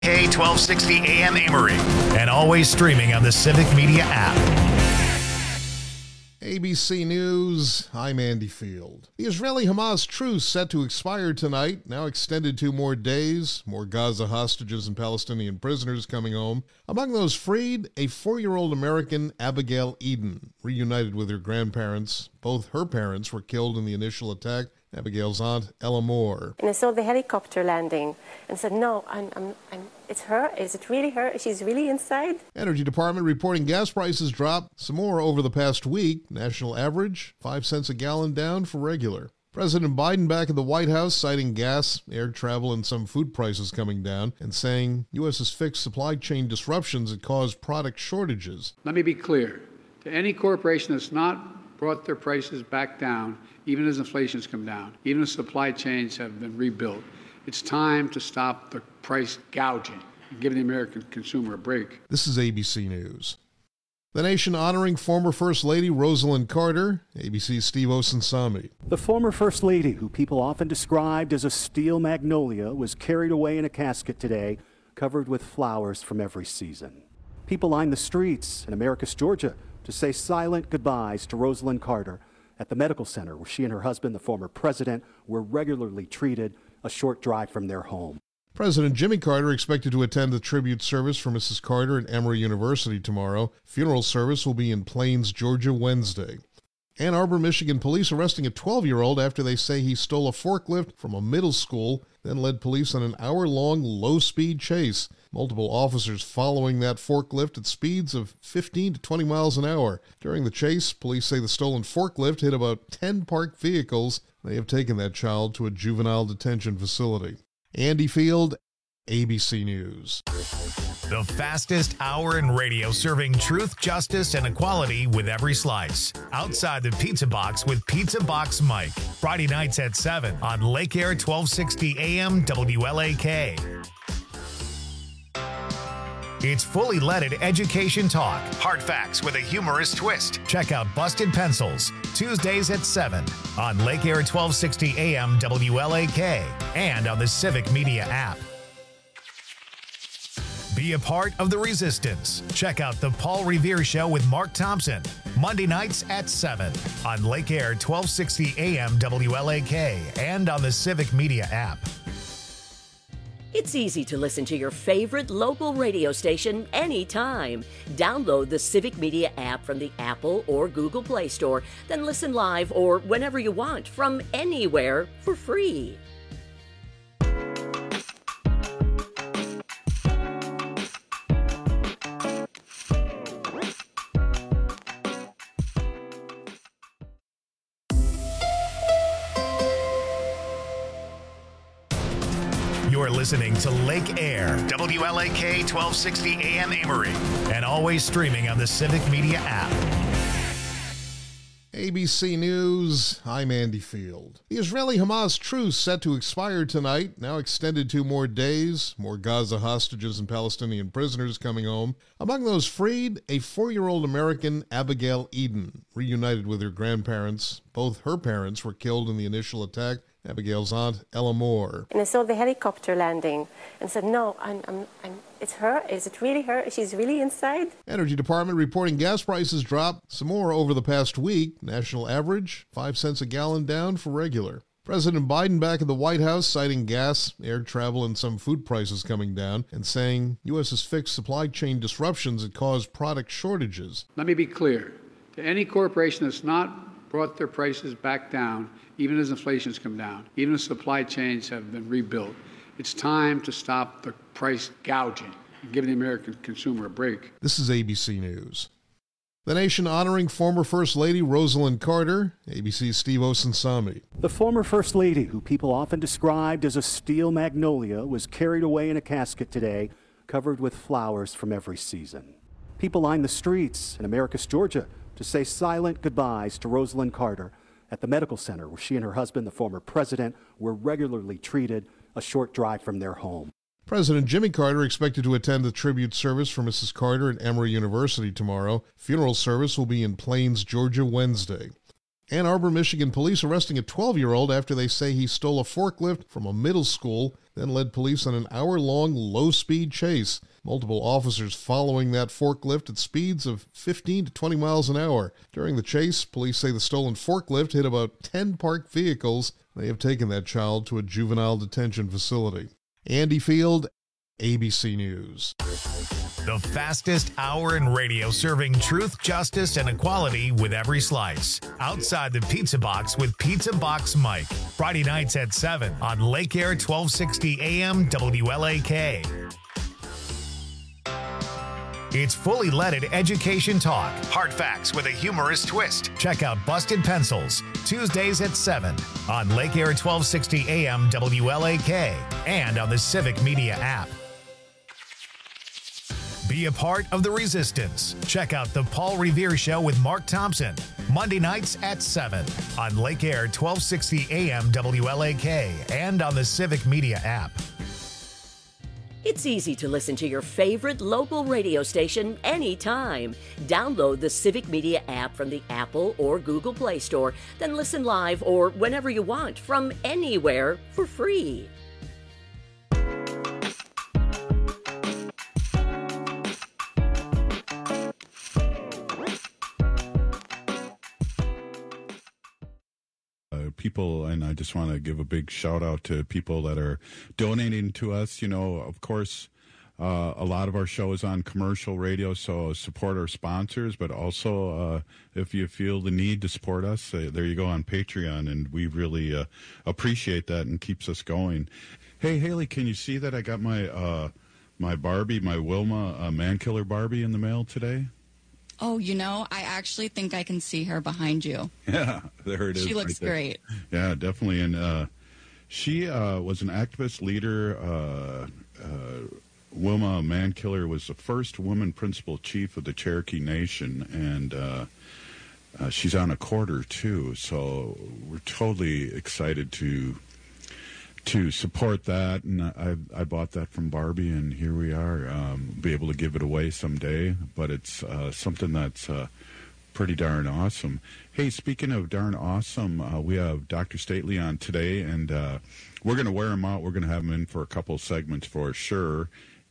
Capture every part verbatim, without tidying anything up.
K twelve sixty A M Amory, and always streaming on the Civic Media app. A B C News, I'm Andy Field. The Israeli-Hamas truce set to expire tonight, now extended two more days. More Gaza hostages and Palestinian prisoners coming home. Among those freed, a four-year-old American, Abigail Eden, reunited with her grandparents. Both her parents were killed in the initial attack. Abigail's aunt, Ella Moore. And I saw the helicopter landing and said, no, I'm, I'm, I'm, it's her. Is it really her? She's really inside? Energy Department reporting gas prices dropped some more over the past week. National average, five cents a gallon down for regular. President Biden back at the White House citing gas, air travel, and some food prices coming down and saying U S has fixed supply chain disruptions that caused product shortages. Let me be clear. To any corporation that's not brought their prices back down, even as inflation's come down, even as supply chains have been rebuilt, it's time to stop the price gouging and give the American consumer a break. This is A B C News. The nation honoring former First Lady Rosalynn Carter, A B C's Steve Osunsami. The former First Lady, who people often described as a steel magnolia, was carried away in a casket today, covered with flowers from every season. People lined the streets in Americus, Georgia, to say silent goodbyes to Rosalynn Carter at the medical center where she and her husband, the former president, were regularly treated, a short drive from their home. President Jimmy Carter expected to attend the tribute service for Missus Carter at Emory University tomorrow. Funeral service will be in Plains, Georgia, Wednesday. Ann Arbor, Michigan police arresting a twelve-year-old after they say he stole a forklift from a middle school, then led police on an hour-long low-speed chase. Multiple officers following that forklift at speeds of fifteen to twenty miles an hour. During the chase, police say the stolen forklift hit about ten parked vehicles. They have taken that child to a juvenile detention facility. Andy Field, A B C News. The fastest hour in radio, serving truth, justice, and equality with every slice. Outside the Pizza Box with Pizza Box Mike. Friday nights at seven on Lake Air twelve sixty A M W L A K. It's fully leaded education talk. Hard facts with a humorous twist. Check out Busted Pencils, Tuesdays at seven on Lake Air twelve sixty A M W L A K and on the Civic Media app. Be a part of the resistance. Check out The Paul Revere Show with Mark Thompson, Monday nights at seven on Lake Air twelve sixty A M W L A K and on the Civic Media app. It's easy to listen to your favorite local radio station anytime. Download the Civic Media app from the Apple or Google Play Store, then listen live or whenever you want from anywhere for free. You're listening to Lake Air, W L A K twelve sixty A M Amory, and always streaming on the Civic Media app. A B C News, I'm Andy Field. The Israeli-Hamas truce set to expire tonight, now extended two more days. More Gaza hostages and Palestinian prisoners coming home. Among those freed, a four-year-old American, Abigail Eden, reunited with her grandparents. Both her parents were killed in the initial attack. Abigail's aunt, Ella Moore. And I saw the helicopter landing and said, no, I'm, I'm, I'm, it's her. Is it really her? She's really inside? Energy Department reporting gas prices dropped some more over the past week. National average, five cents a gallon down for regular. President Biden back at the White House citing gas, air travel, and some food prices coming down and saying U S has fixed supply chain disruptions that caused product shortages. Let me be clear. To any corporation that's not brought their prices back down, even as inflation's come down, even as supply chains have been rebuilt, it's time to stop the price gouging and give the American consumer a break. This is A B C News. The nation honoring former First Lady Rosalynn Carter, A B C's Steve Osunsami. The former First Lady, who people often described as a steel magnolia, was carried away in a casket today, covered with flowers from every season. People lined the streets in Americus, Georgia, to say silent goodbyes to Rosalynn Carter at the medical center where she and her husband, the former president, were regularly treated, a short drive from their home. President Jimmy Carter expected to attend the tribute service for Missus Carter at Emory University tomorrow. Funeral service will be in Plains, Georgia, Wednesday. Ann Arbor, Michigan police arresting a twelve-year-old after they say he stole a forklift from a middle school, then led police on an hour-long low-speed chase. Multiple officers following that forklift at speeds of fifteen to twenty miles an hour. During the chase, police say the stolen forklift hit about ten parked vehicles. They have taken that child to a juvenile detention facility. Andy Field, A B C News. The fastest hour in radio, serving truth, justice, and equality with every slice. Outside the Pizza Box with Pizza Box Mike. Friday nights at seven on Lake Air twelve sixty A M W L A K. It's fully leaded education talk. Hard facts with a humorous twist. Check out Busted Pencils, Tuesdays at seven on Lake Air twelve sixty A M W L A K and on the Civic Media app. Be a part of the resistance. Check out The Paul Revere Show with Mark Thompson, Monday nights at seven on Lake Air twelve sixty A M W L A K and on the Civic Media app. It's easy to listen to your favorite local radio station anytime. Download the Civic Media app from the Apple or Google Play Store, then listen live or whenever you want from anywhere for free. People, and I just want to give a big shout out to people that are donating to us. You know, of course, uh, a lot of our show is on commercial radio, so support our sponsors, but also uh, if you feel the need to support us, uh, there you go on Patreon, and we really uh, appreciate that and keeps us going. Hey, Haley, can you see that I got my uh, my Barbie, my Wilma uh, Man-Killer Barbie in the mail today? Oh, you know, I actually think I can see her behind you. Yeah, there it is. She looks right great. Yeah, definitely. And uh, she uh, was an activist leader. Uh, uh, Wilma Man-Killer was the first woman principal chief of the Cherokee Nation, and uh, uh, she's on a quarter, too. So we're totally excited to to support that, and I I bought that from Barbie, and here we are. Um, be able to give it away someday, but it's uh, something that's uh, pretty darn awesome. Hey, speaking of darn awesome, uh, we have Doctor Stately on today, and uh, we're going to wear him out. We're going to have him in for a couple of segments for sure.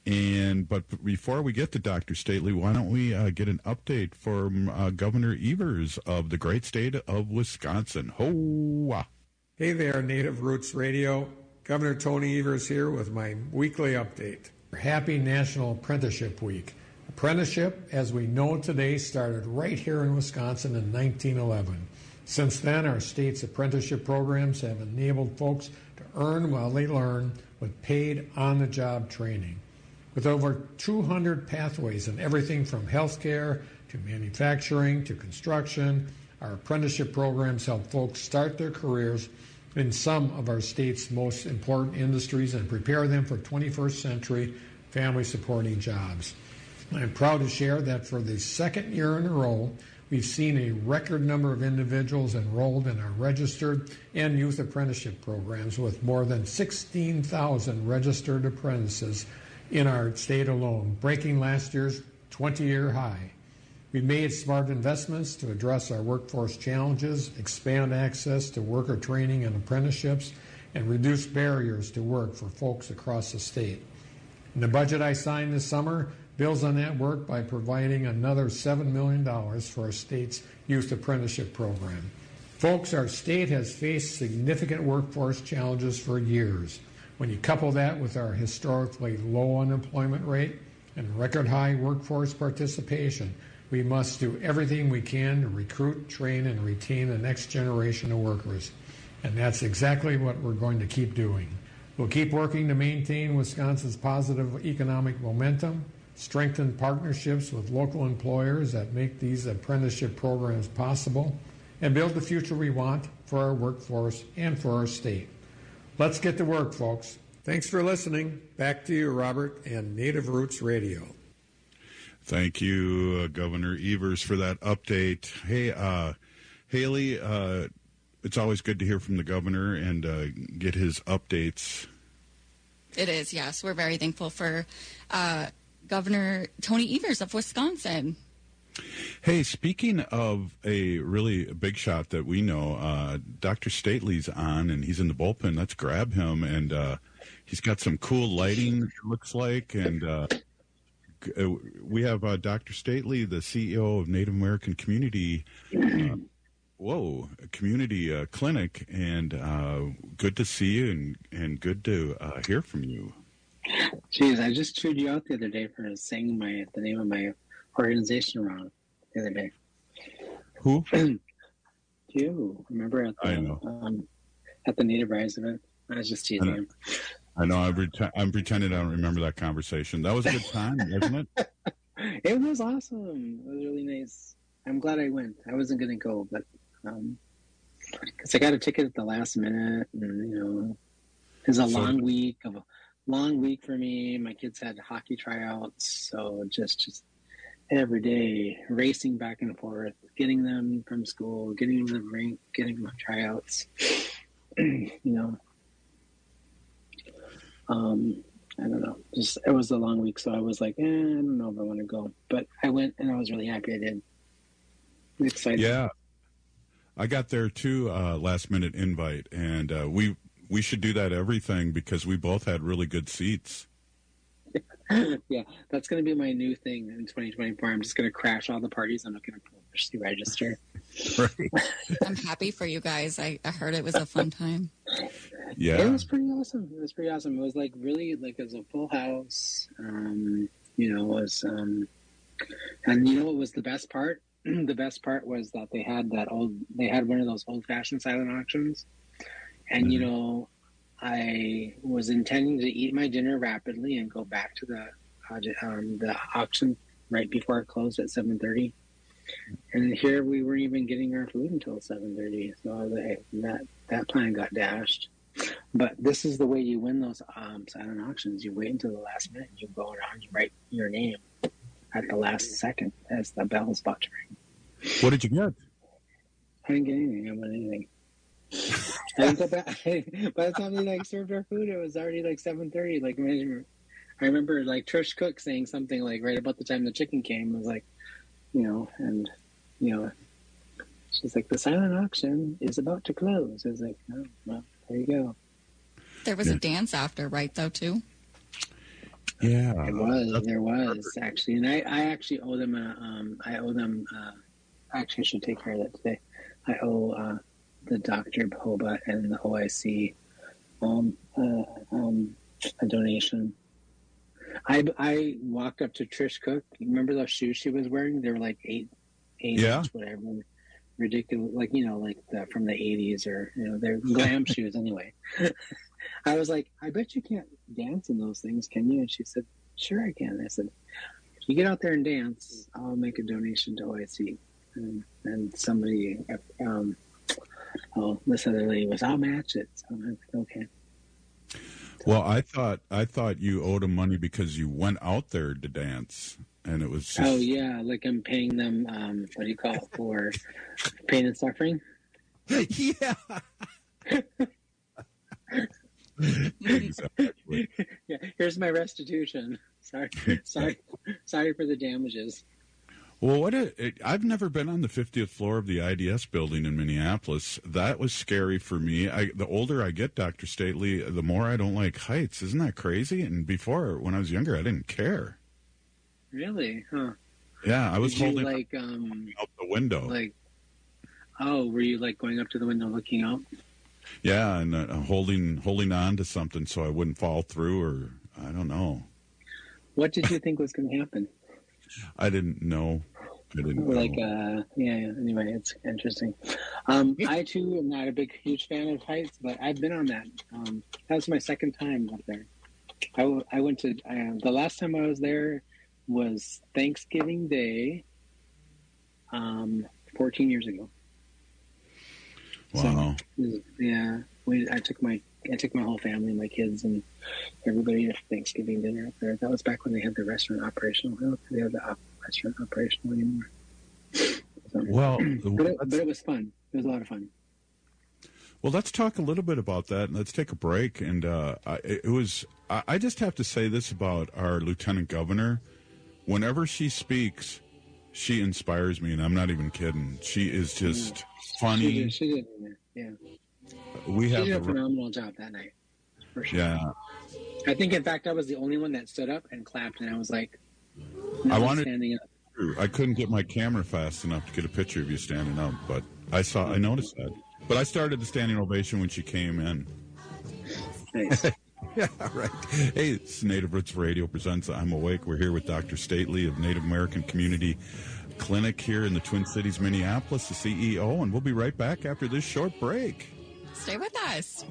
And but before we get to Doctor Stately, why don't we uh, get an update from uh, Governor Evers of the great state of Wisconsin? Ho! Hey there, Native Roots Radio. Governor Tony Evers here with my weekly update. Happy National Apprenticeship Week. Apprenticeship, as we know today, started right here in Wisconsin in nineteen eleven. Since then, our state's apprenticeship programs have enabled folks to earn while they learn with paid on-the-job training. With over two hundred pathways in everything from healthcare to manufacturing to construction, our apprenticeship programs help folks start their careers in some of our state's most important industries and prepare them for twenty-first century family-supporting jobs. I'm proud to share that for the second year in a row, we've seen a record number of individuals enrolled in our registered and youth apprenticeship programs, with more than sixteen thousand registered apprentices in our state alone, breaking last year's twenty-year high. We made smart investments to address our workforce challenges, expand access to worker training and apprenticeships, and reduce barriers to work for folks across the state. And the budget I signed this summer builds on that work by providing another seven million dollars for our state's youth apprenticeship program. Folks, our state has faced significant workforce challenges for years. When you couple that with our historically low unemployment rate and record high workforce participation, we must do everything we can to recruit, train, and retain the next generation of workers. And that's exactly what we're going to keep doing. We'll keep working to maintain Wisconsin's positive economic momentum, strengthen partnerships with local employers that make these apprenticeship programs possible, and build the future we want for our workforce and for our state. Let's get to work, folks. Thanks for listening. Back to you, Robert, and Native Roots Radio. Thank you, uh, Governor Evers, for that update. Hey, uh, Haley, uh, it's always good to hear from the governor and uh, get his updates. It is, yes. We're very thankful for uh, Governor Tony Evers of Wisconsin. Hey, speaking of a really big shot that we know, uh, Doctor Stately's on, and he's in the bullpen. Let's grab him, and uh, he's got some cool lighting, it looks like, and uh, we have uh, Doctor Stately, the C E O of Native American Community, uh, whoa, Community uh, Clinic, and uh, good to see you, and, and good to uh, hear from you. Jeez, I just chewed you out the other day for saying my the name of my organization wrong. The other day. Who? You remember at the I know. Um, at the Native Rise event? I was just teasing him. I know. I'm, ret- I'm pretending I don't remember that conversation. That was a good time, wasn't it? It was awesome. It was really nice. I'm glad I went. I wasn't going to go, but um, because I got a ticket at the last minute, and you know, it was a so, long week of a long week for me. My kids had hockey tryouts, so just just. every day, racing back and forth, getting them from school, getting them to the rink, getting them tryouts. you know, um, I don't know. Just it was a long week, so I was like, eh, I don't know if I want to go. But I went, and I was really happy I did. I'm excited. Yeah, I got there too. Uh, last minute invite, and uh, we we should do that everything because we both had really good seats. Yeah, that's going to be my new thing in twenty twenty-four. I'm just going to crash all the parties. I'm not going to push the register. Right. I'm happy for you guys. I, I heard it was a fun time. Yeah. It was pretty awesome. It was pretty awesome. It was like really like it was a full house. Um, you know, it was, um, and you know what was the best part? The best part was that they had that old, they had one of those old fashioned silent auctions. And, mm-hmm. you know, I was intending to eat my dinner rapidly and go back to the um, the auction right before it closed at seven thirty. And here we weren't even getting our food until seven thirty. So I was like, hey, that, that plan got dashed. But this is the way you win those um, silent auctions. You wait until the last minute. You go around, you write your name at the last second as the bell is about to ring. What did you get? I didn't get anything. I didn't win anything. I didn't go back. By the time they like served our food, it was already like seven thirty. Like I remember like Trish Cook saying something like right about the time the chicken came. It was like, you know, and you know, she's like, the silent auction is about to close. I was like, oh, well, there you go. There was yeah. a dance after, right? Though too. Yeah, there was. There was actually, and I, I actually owe them a. Um, I owe them. Uh, actually, I should take care of that today. I owe. Uh, the Doctor Hoba and the O I C um, uh, um, a donation. I, I walked up to Trish Cook. You remember those shoes she was wearing? They were like eight, eight yeah. inch, whatever. Ridiculous, like, you know, like the, from the eighties or, you know, they're glam shoes anyway. I was like, I bet you can't dance in those things, can you? And she said, sure I can. I said, if you get out there and dance, I'll make a donation to O I C. And, and somebody... Um, Oh, this other lady was, I'll match it. So I'm like, okay. Well, I thought I thought you owed them money because you went out there to dance, and it was just... Oh, yeah, like I'm paying them, um, what do you call it, for pain and suffering? Yeah. Exactly. Yeah, here's my restitution. Sorry, sorry, sorry for the damages. Well, what a, it, I've never been on the fiftieth floor of the I D S building in Minneapolis. That was scary for me. I, the older I get, Doctor Stately, the more I don't like heights. Isn't that crazy? And before, when I was younger, I didn't care. Really? Huh. Yeah, I was Did holding you, like, um, out the window. Like, oh, were you like going up to the window looking out? Yeah, and uh, holding holding on to something so I wouldn't fall through, or I don't know. What did you think was going to happen? I didn't know. I didn't like, know. uh, yeah, yeah. Anyway, it's interesting. Um, I, too, am not a big, huge fan of heights, but I've been on that. Um, that was my second time up there. I, w- I went to, uh, the last time I was there was Thanksgiving Day, um, fourteen years ago. Wow. So, yeah. We, I took my, I took my whole family, my kids, and everybody to Thanksgiving dinner up there. That was back when they had the restaurant operational. I don't think they have the op- restaurant operational anymore. So, well, but it, but it was fun. It was a lot of fun. Well, let's talk a little bit about that, and let's take a break. And uh, I, it was, I, I just have to say this about our lieutenant governor. Whenever she speaks, she inspires me, and I'm not even kidding. She is just yeah. funny. She did, she did, yeah. We she have did a the, phenomenal job that night, for sure. Yeah. I think, in fact, I was the only one that stood up and clapped, and I was like, I wanted standing up. I couldn't get my camera fast enough to get a picture of you standing up, but I saw, I noticed that. But I started the standing ovation when she came in. Nice. Yeah, right. Hey, it's Native Roots Radio presents I'm Awake. We're here with Doctor Stately of Native American Community Clinic here in the Twin Cities, Minneapolis, the C E O, and we'll be right back after this short break. Stay with us.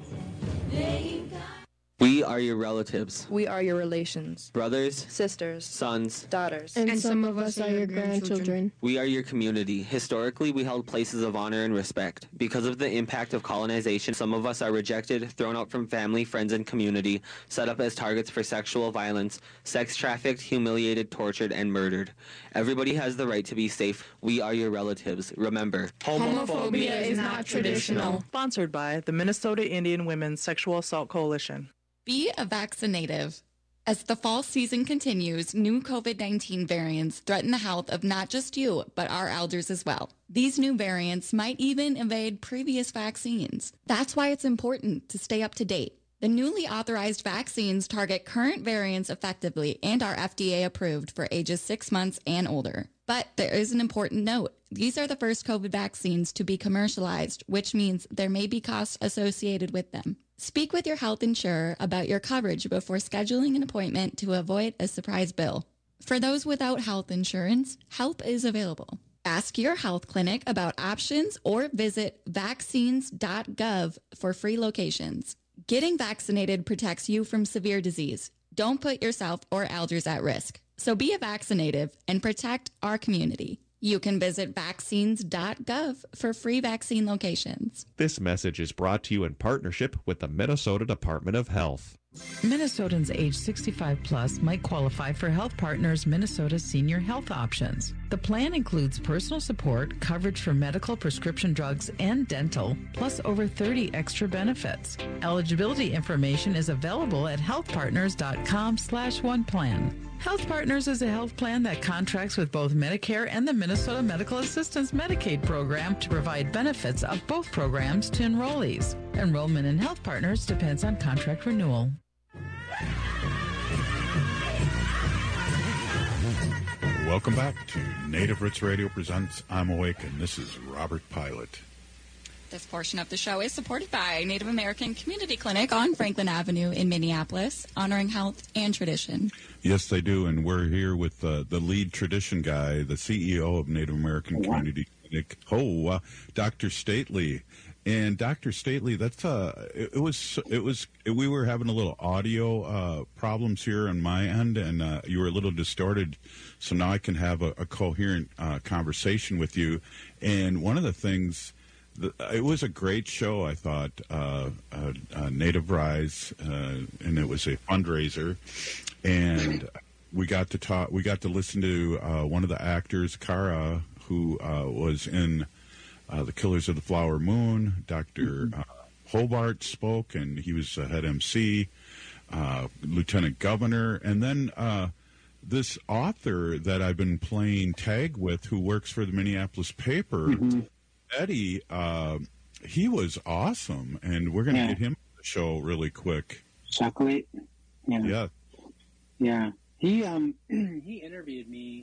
We are your relatives. We are your relations. Brothers. Sisters. Sons. Daughters. And, and some of us are your grandchildren. We are your community. Historically, we held places of honor and respect. Because of the impact of colonization, some of us are rejected, thrown out from family, friends, and community, set up as targets for sexual violence, sex trafficked, humiliated, tortured, and murdered. Everybody has the right to be safe. We are your relatives. Remember, homophobia is not traditional. Sponsored by the Minnesota Indian Women's Sexual Assault Coalition. Be a vaccinative. As the fall season continues, new COVID nineteen variants threaten the health of not just you, but our elders as well. These new variants might even evade previous vaccines. That's why it's important to stay up to date. The newly authorized vaccines target current variants effectively and are F D A approved for ages six months and older. But there is an important note. These are the first COVID vaccines to be commercialized, which means there may be costs associated with them. Speak with your health insurer about your coverage before scheduling an appointment to avoid a surprise bill. For those without health insurance, help is available. Ask your health clinic about options or visit vaccines dot gov for free locations. Getting vaccinated protects you from severe disease. Don't put yourself or elders at risk. So be a vaccinative and protect our community. You can visit vaccines dot gov for free vaccine locations. This message is brought to you in partnership with the Minnesota Department of Health. Minnesotans age sixty-five plus might qualify for Health Partners Minnesota Senior Health Options. The plan includes personal support, coverage for medical, prescription drugs, and dental, plus over thirty extra benefits. Eligibility information is available at healthpartners dot com slash one plan. Health Partners is a health plan that contracts with both Medicare and the Minnesota Medical Assistance Medicaid program to provide benefits of both programs to enrollees. Enrollment in Health Partners depends on contract renewal. Welcome back to Native Roots Radio presents I'm Awake, and this is Robert Pilot. This portion of the show is supported by Native American Community Clinic on Franklin Avenue in Minneapolis, honoring health and tradition. Yes, they do, and we're here with uh, the lead tradition guy, the C E O of Native American Community Clinic, oh, uh, Doctor Stately. And Doctor Stately, that's uh, it, it was it was we were having a little audio uh, problems here on my end, and uh, you were a little distorted. So now I can have a, a coherent uh, conversation with you. And one of the things. It was a great show, I thought, uh, uh, uh, Native Rise, uh, and it was a fundraiser, and we got to talk. We got to listen to uh, one of the actors, Kara, who uh, was in uh, The Killers of the Flower Moon. Doctor Uh, Hobart spoke, and he was uh, head M C, uh, Lieutenant Governor, and then uh, this author that I've been playing tag with, who works for the Minneapolis paper. Mm-hmm. Eddie, uh, he was awesome, and we're going to yeah. get him on the show really quick. Chocolate? Yeah. Yeah. Yeah. He, um, he interviewed me,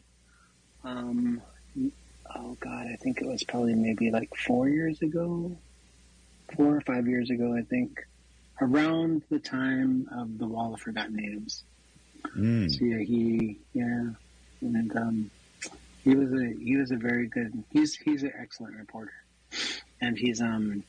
um, oh, God, I think it was probably maybe like four years ago, four or five years ago, I think, around the time of the Wall of Forgotten Natives. Mm. So, yeah, he, yeah, and, um, He was a he was a very good he's he's an excellent reporter, and he's um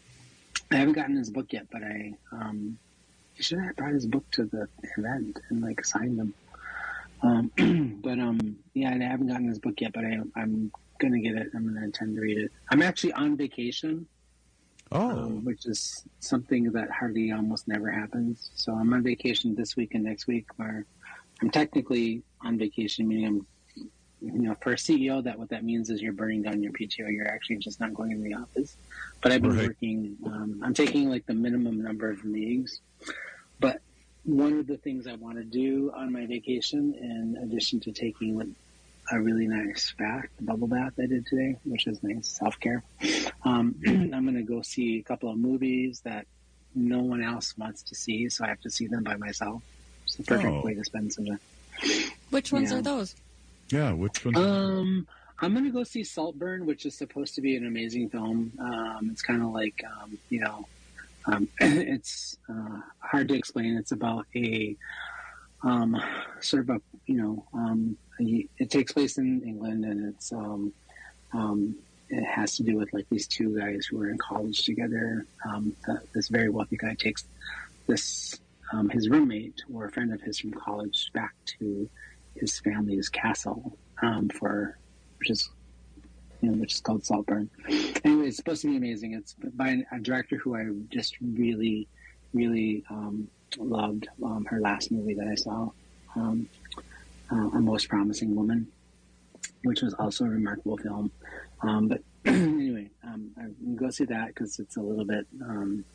I haven't gotten his book yet, but I um he should have brought his book to the event and like signed them. Um, but um yeah, I haven't gotten his book yet, but I I'm gonna get it. I'm gonna intend to read it. I'm actually on vacation. Oh, um, which is something that hardly almost never happens. So I'm on vacation this week and next week, where I'm technically on vacation, meaning I'm. You know, for a C E O, that what that means is you're burning down your P T O. You're actually just not going in the office. But I've been right. working. Um, I'm taking like the minimum number of meetings. But one of the things I want to do on my vacation, in addition to taking like a really nice bath, bubble bath I did today, which is nice, self-care. Um, I'm going to go see a couple of movies that no one else wants to see, so I have to see them by myself. It's the perfect Oh. way to spend some time. Which ones Yeah. are those? Yeah, which one? Um, I'm going to go see Saltburn, which is supposed to be an amazing film. Um, it's kind of like, um, you know, um, it's uh, hard to explain. It's about a um, sort of a, you know, um, a, it takes place in England, and it's um, um, it has to do with like these two guys who are in college together. Um, the, this very wealthy guy takes this um, his roommate or a friend of his from college back to his family's castle um, for which is you know which is called Saltburn. Anyway, it's supposed to be amazing. It's by a director who I just really, really um, loved. Um, her last movie that I saw, um, uh, A Most Promising Woman, which was also a remarkable film. Um, but anyway, um, I can go see that because it's a little bit. Um,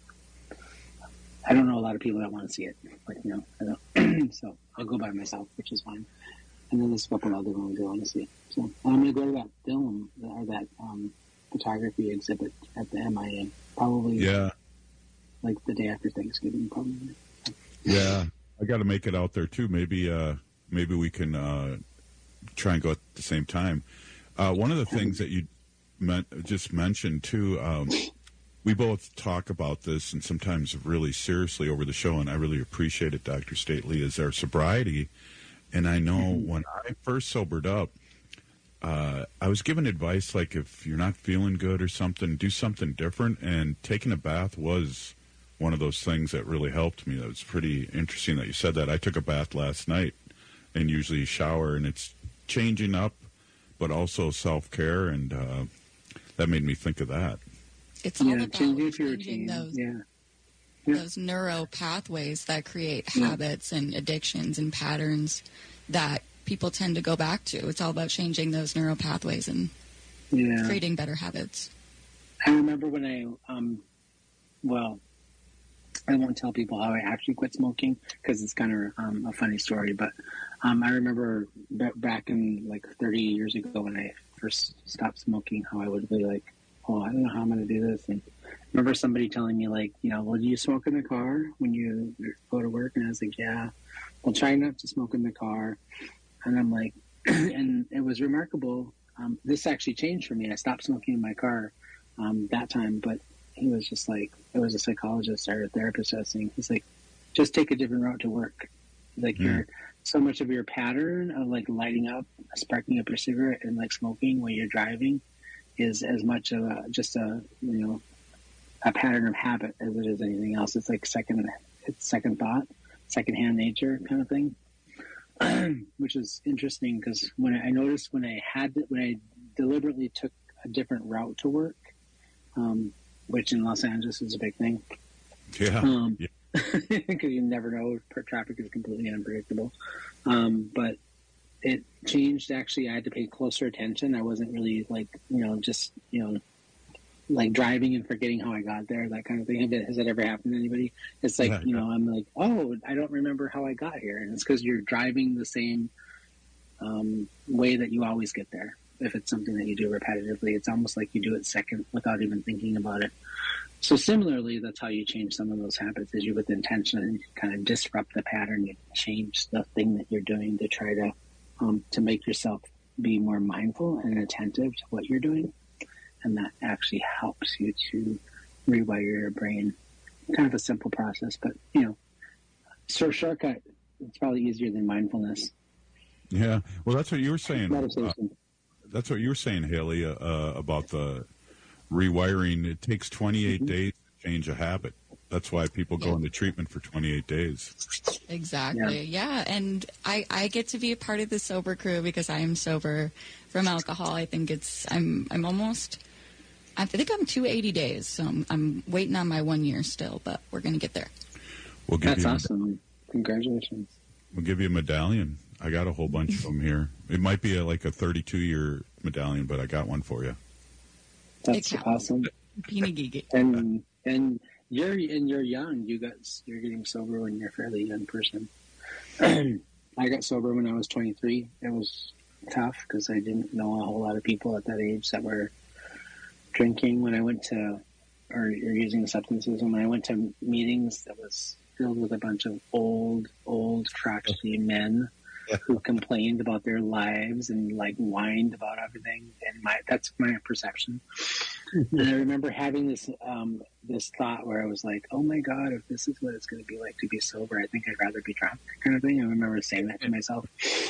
I don't know a lot of people that want to see it, like you know. I don't, so I'll go by myself, which is fine. And then there's a couple other ones I want to see. So I'm going to go to that film or that um, photography exhibit at the M I A. Probably, Yeah. like the day after Thanksgiving, probably. Yeah, I got to make it out there too. Maybe, uh, maybe we can uh, try and go at the same time. Uh, one of the things that you meant, just mentioned too, um, we both talk about this and sometimes really seriously over the show, and I really appreciate it, Doctor Stately, is our sobriety. And I know when I first sobered up, uh, I was given advice like if you're not feeling good or something, do something different. And taking a bath was one of those things that really helped me. That was pretty interesting that you said that. I took a bath last night and usually shower, and it's changing up, but also self-care, and uh, that made me think of that. It's all Yeah, about changing your changing routine. those, Yeah. those neuro pathways that create Yeah. habits and addictions and patterns that people tend to go back to. It's all about changing those neuro pathways and Yeah. creating better habits. I remember when I, um, well, I won't tell people how I actually quit smoking because it's kind of um, a funny story. But um, I remember b- back in like thirty years ago when I first stopped smoking, how I would be like, oh, I don't know how I'm going to do this. And I remember somebody telling me like, you know, well, do you smoke in the car when you go to work? And I was like, yeah. Well, try not to smoke in the car. And I'm like, and it was remarkable. Um, this actually changed for me. I stopped smoking in my car um, that time, but he was just like, it was a psychologist or a therapist I was saying, he's like, just take a different route to work. Like Mm. you're so much of your pattern of like lighting up, sparking up your cigarette and like smoking while you're driving is as much of a, just a, you know, a pattern of habit as it is anything else. It's like second, it's second thought, secondhand nature kind of thing. Which is interesting because when I, I noticed when I had to, when I deliberately took a different route to work, um, which in Los Angeles is a big thing. Yeah. Um, yeah. Because you never know, traffic is completely unpredictable. Um, but it changed. Actually, I had to pay closer attention. I wasn't really like you know just you know like driving and forgetting how I got there, that kind of thing. Has that ever happened to anybody? It's like, Yeah, you know, I'm like, oh, I don't remember how I got here. And it's because you're driving the same um, way that you always get there. If it's something that you do repetitively, it's almost like you do it second without even thinking about it. So similarly, that's how you change some of those habits is you with intention and you kind of disrupt the pattern. You change the thing that you're doing to try to, um, to make yourself be more mindful and attentive to what you're doing. And that actually helps you to rewire your brain. Kind of a simple process, but, you know, so shortcut, it's probably easier than mindfulness. Yeah. Well, that's what you were saying. Uh, Meditation. that's what you were saying, Haley, uh, uh, about the rewiring. It takes twenty-eight Mm-hmm. days to change a habit. That's why people go Yeah. into treatment for twenty-eight days. Exactly. Yeah. And I, I get to be a part of the sober crew because I am sober from alcohol. I think it's, I'm, I'm almost, I think I'm two hundred eighty days. So I'm, I'm waiting on my one year still, but we're going to get there. We'll give That's you, awesome. Congratulations. We'll give you a medallion. I got a whole bunch of them here. It might be a, like a thirty-two year medallion, but I got one for you. That's counts. awesome. Pina Gigi. And and you're and you're young. You got you're getting sober when you're a fairly young person. I got sober when I was twenty-three. It was tough because I didn't know a whole lot of people at that age that were drinking when I went to, or, or using substances. And when I went to meetings, that was filled with a bunch of old, old, crotchety men who complained about their lives and like whined about everything. And my that's my perception. And I remember having this um, this thought where I was like, "Oh my God, if this is what it's going to be like to be sober, I think I'd rather be drunk," kind of thing. I remember saying that to myself.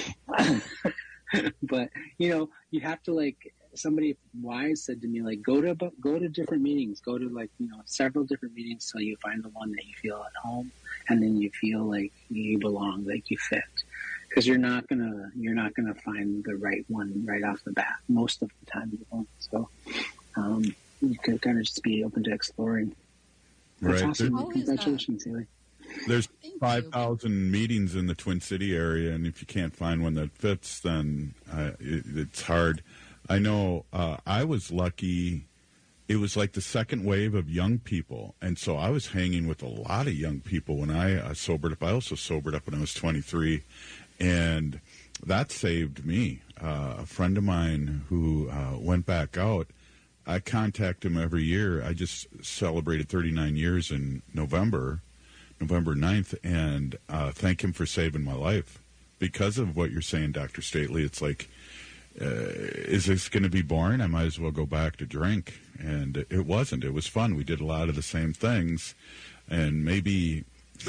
But you know, you have to like. Somebody wise said to me, like, go to go to different meetings, go to like you know several different meetings till you find the one that you feel at home, and then you feel like you belong, like you fit. Because you're not gonna you're not gonna find the right one right off the bat most of the time. You won't. So um, you could kind of just be open to exploring. That's right. awesome. There's, Congratulations, Haley. There's five thousand meetings in the Twin City area, and if you can't find one that fits, then uh, it, it's hard. I know uh, I was lucky. It was like the second wave of young people, and so I was hanging with a lot of young people when I uh, sobered up. I also sobered up when I was twenty-three, and that saved me. Uh, a friend of mine who uh, went back out, I contact him every year. I just celebrated thirty-nine years in November, November ninth, and uh, thank him for saving my life. Because of what you're saying, Doctor Stately, it's like, uh, is this going to be boring? I might as well go back to drink. And it wasn't. It was fun. We did a lot of the same things. And maybe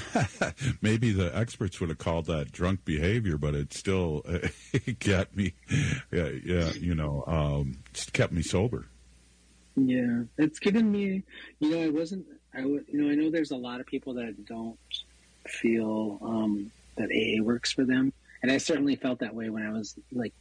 maybe the experts would have called that drunk behavior, but it still it got me, yeah, yeah, you know, um, just kept me sober. Yeah, it's given me, you know, I wasn't, I would, you know, I know there's a lot of people that don't feel um, that A A works for them. And I certainly felt that way when I was like,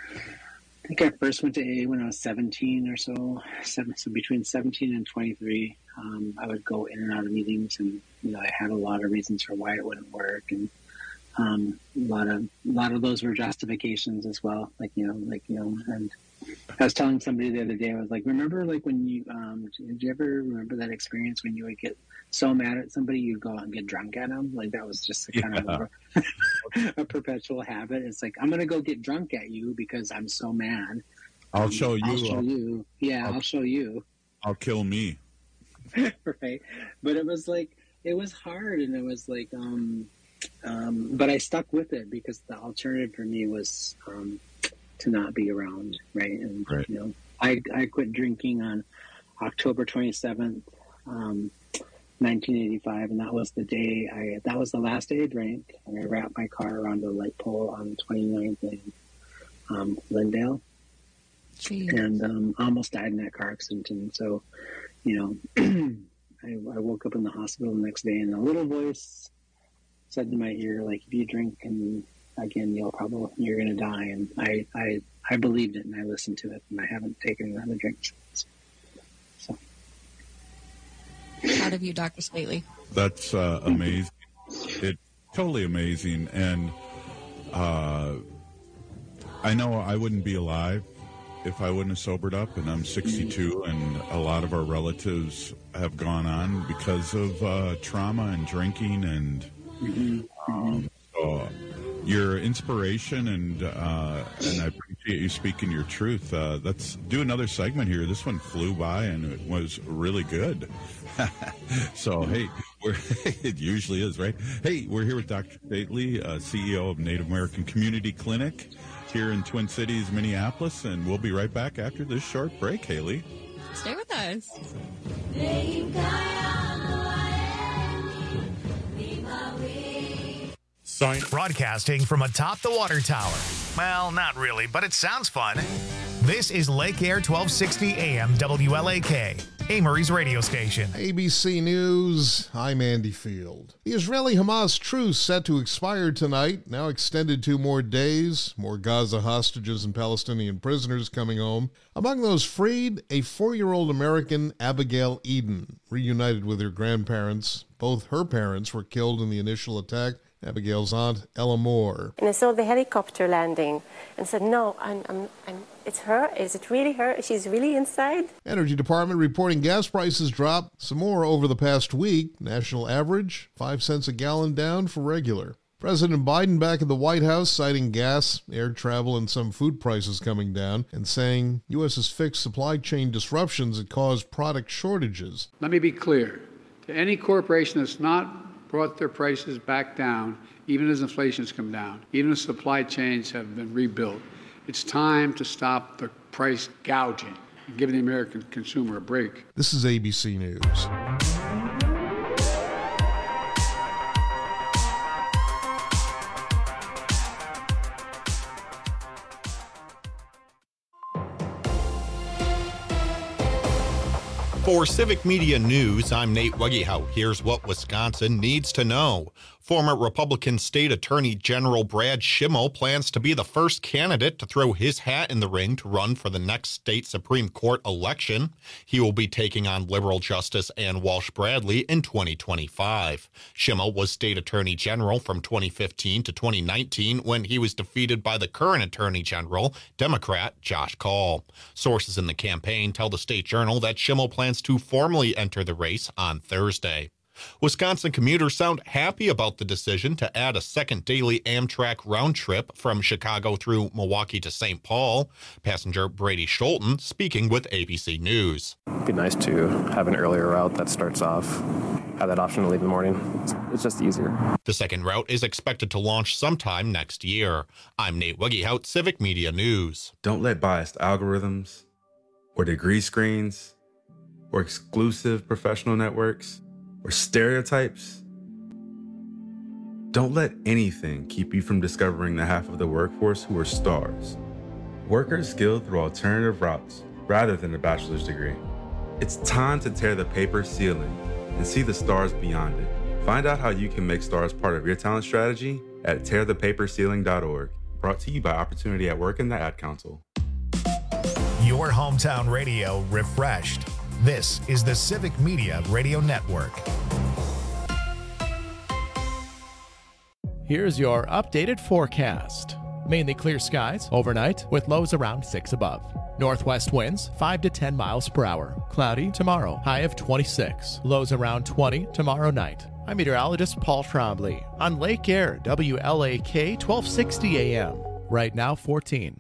I think I first went to A A when I was seventeen or so, seven, so between seventeen and twenty-three. Um, I would go in and out of meetings, and you know, I had a lot of reasons for why it wouldn't work, and um, a lot of a lot of those were justifications as well. Like you know, like you know, and I was telling somebody the other day, I was like, remember, like when you, um, did you ever remember that experience when you would get so mad at somebody, you'd go out and get drunk at them? Like that was just a kind yeah. of a, a perpetual habit. It's like, I'm going to go get drunk at you because I'm so mad. I'll um, show you. I'll show I'll, you. Yeah, I'll, I'll show you. I'll kill me. Right. But it was like, it was hard, and it was like, um, um, but I stuck with it because the alternative for me was, um, to not be around, right? And right. you know, I I quit drinking on October twenty-seventh, um, nineteen eighty-five, and that was the day I that was the last day I drank, and I wrapped my car around a light pole on the twenty-ninth in um, Lindale, Jeez. and um, almost died in that car accident. And so, you know, I, I woke up in the hospital the next day, and a little voice said to my ear, like, if you drink and again, you'll probably, you're going to die. And I, I, I believed it, and I listened to it, and I haven't taken another drink since. So. Proud of you, Doctor Stately. That's uh, amazing. It's totally amazing. And uh, I know I wouldn't be alive if I wouldn't have sobered up, and I'm sixty-two, and a lot of our relatives have gone on because of uh, trauma and drinking, and mm-hmm. um, so your inspiration, and uh, and I appreciate you speaking your truth. Uh, let's do another segment here. This one flew by, and it was really good. So, hey, we're, it usually is, right? Hey, we're here with Doctor Stately, uh, C E O of Native American Community Clinic here in Twin Cities, Minneapolis, and we'll be right back after this short break, Haley. Stay with us. Sign broadcasting from atop the water tower. Well, not really, but it sounds fun. This is Lake Air twelve sixty A M W L A K, Amory's radio station. A B C News, I'm Andy Field. The Israeli-Hamas truce set to expire tonight, now extended two more days. More Gaza hostages and Palestinian prisoners coming home. Among those freed, a four-year-old American, Abigail Eden, reunited with her grandparents. Both her parents were killed in the initial attack. Abigail's aunt, Ella Moore. And I saw the helicopter landing and said, no, I'm, I'm, I'm, it's her. Is it really her? She's really inside? Energy Department reporting gas prices dropped some more over the past week. National average, five cents a gallon down for regular. President Biden back at the White House, citing gas, air travel, and some food prices coming down, and saying U S has fixed supply chain disruptions that caused product shortages. Let me be clear. To any corporation that's not brought their prices back down, even as inflation's come down, even as supply chains have been rebuilt, it's time to stop the price gouging and give the American consumer a break. This is A B C News. For Civic Media News, I'm Nate Weggehout. Here's what Wisconsin needs to know. Former Republican State Attorney General Brad Schimel plans to be the first candidate to throw his hat in the ring to run for the next state Supreme Court election. He will be taking on liberal Justice Ann Walsh Bradley in twenty twenty-five. Schimel was State Attorney General from twenty fifteen to twenty nineteen when he was defeated by the current Attorney General, Democrat Josh Kaul. Sources in the campaign tell the State Journal that Schimel plans to formally enter the race on Thursday. Wisconsin commuters sound happy about the decision to add a second daily Amtrak round trip from Chicago through Milwaukee to Saint Paul. Passenger Brady Scholten speaking with A B C News. It'd be nice to have an earlier route that starts off, have that option to leave in the morning. It's, it's just easier. The second route is expected to launch sometime next year. I'm Nate Weggehout, Civic Media News. Don't let biased algorithms or degree screens or exclusive professional networks or stereotypes. Don't let anything keep you from discovering the half of the workforce who are stars. Workers skilled through alternative routes rather than a bachelor's degree. It's time to tear the paper ceiling and see the stars beyond it. Find out how you can make stars part of your talent strategy at tear the paper ceiling dot org. Brought to you by Opportunity at Work and the Ad Council. Your hometown radio refreshed. This is the Civic Media Radio Network. Here's your updated forecast. Mainly clear skies overnight with lows around six above. Northwest winds five to ten miles per hour. Cloudy tomorrow, high of twenty-six. Lows around twenty tomorrow night. I'm meteorologist Paul Trombley on Lake Air, W L A K twelve sixty A M. Right now fourteen.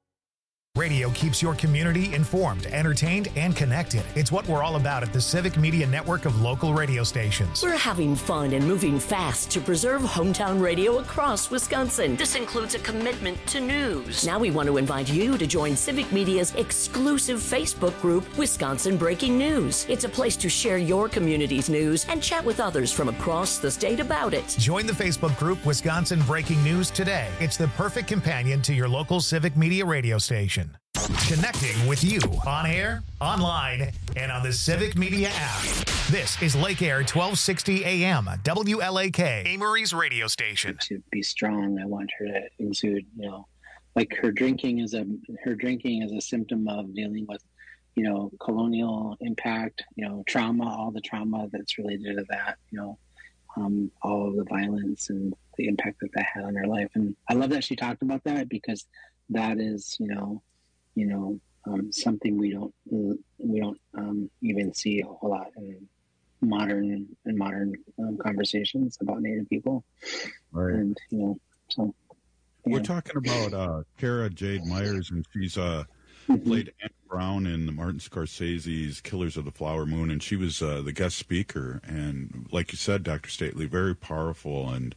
Radio keeps your community informed, entertained, and connected. It's what we're all about at the Civic Media Network of local radio stations. We're having fun and moving fast to preserve hometown radio across Wisconsin. This includes a commitment to news. Now we want to invite you to join Civic Media's exclusive Facebook group, Wisconsin Breaking News. It's a place to share your community's news and chat with others from across the state about it. Join the Facebook group, Wisconsin Breaking News today. It's the perfect companion to your local Civic Media radio station. Connecting with you on air, online, and on the Civic Media app. This is Lake Air twelve sixty A M, W L A K, Amory's radio station. To be strong, I want her to exude, you know, like her drinking is a her drinking is a symptom of dealing with, you know, colonial impact, you know, trauma, all the trauma that's related to that, you know, um, all of the violence and the impact that that had on her life. And I love that she talked about that because that is, you know, you know, um, something we don't we don't um, even see a whole lot in modern in modern um, conversations about Native people. Right. And you know, so yeah. We're talking about uh, Kara Jade Myers, and she's uh, mm-hmm. played Anne Brown in Martin Scorsese's Killers of the Flower Moon, and she was uh, the guest speaker. And like you said, Doctor Stately, very powerful and.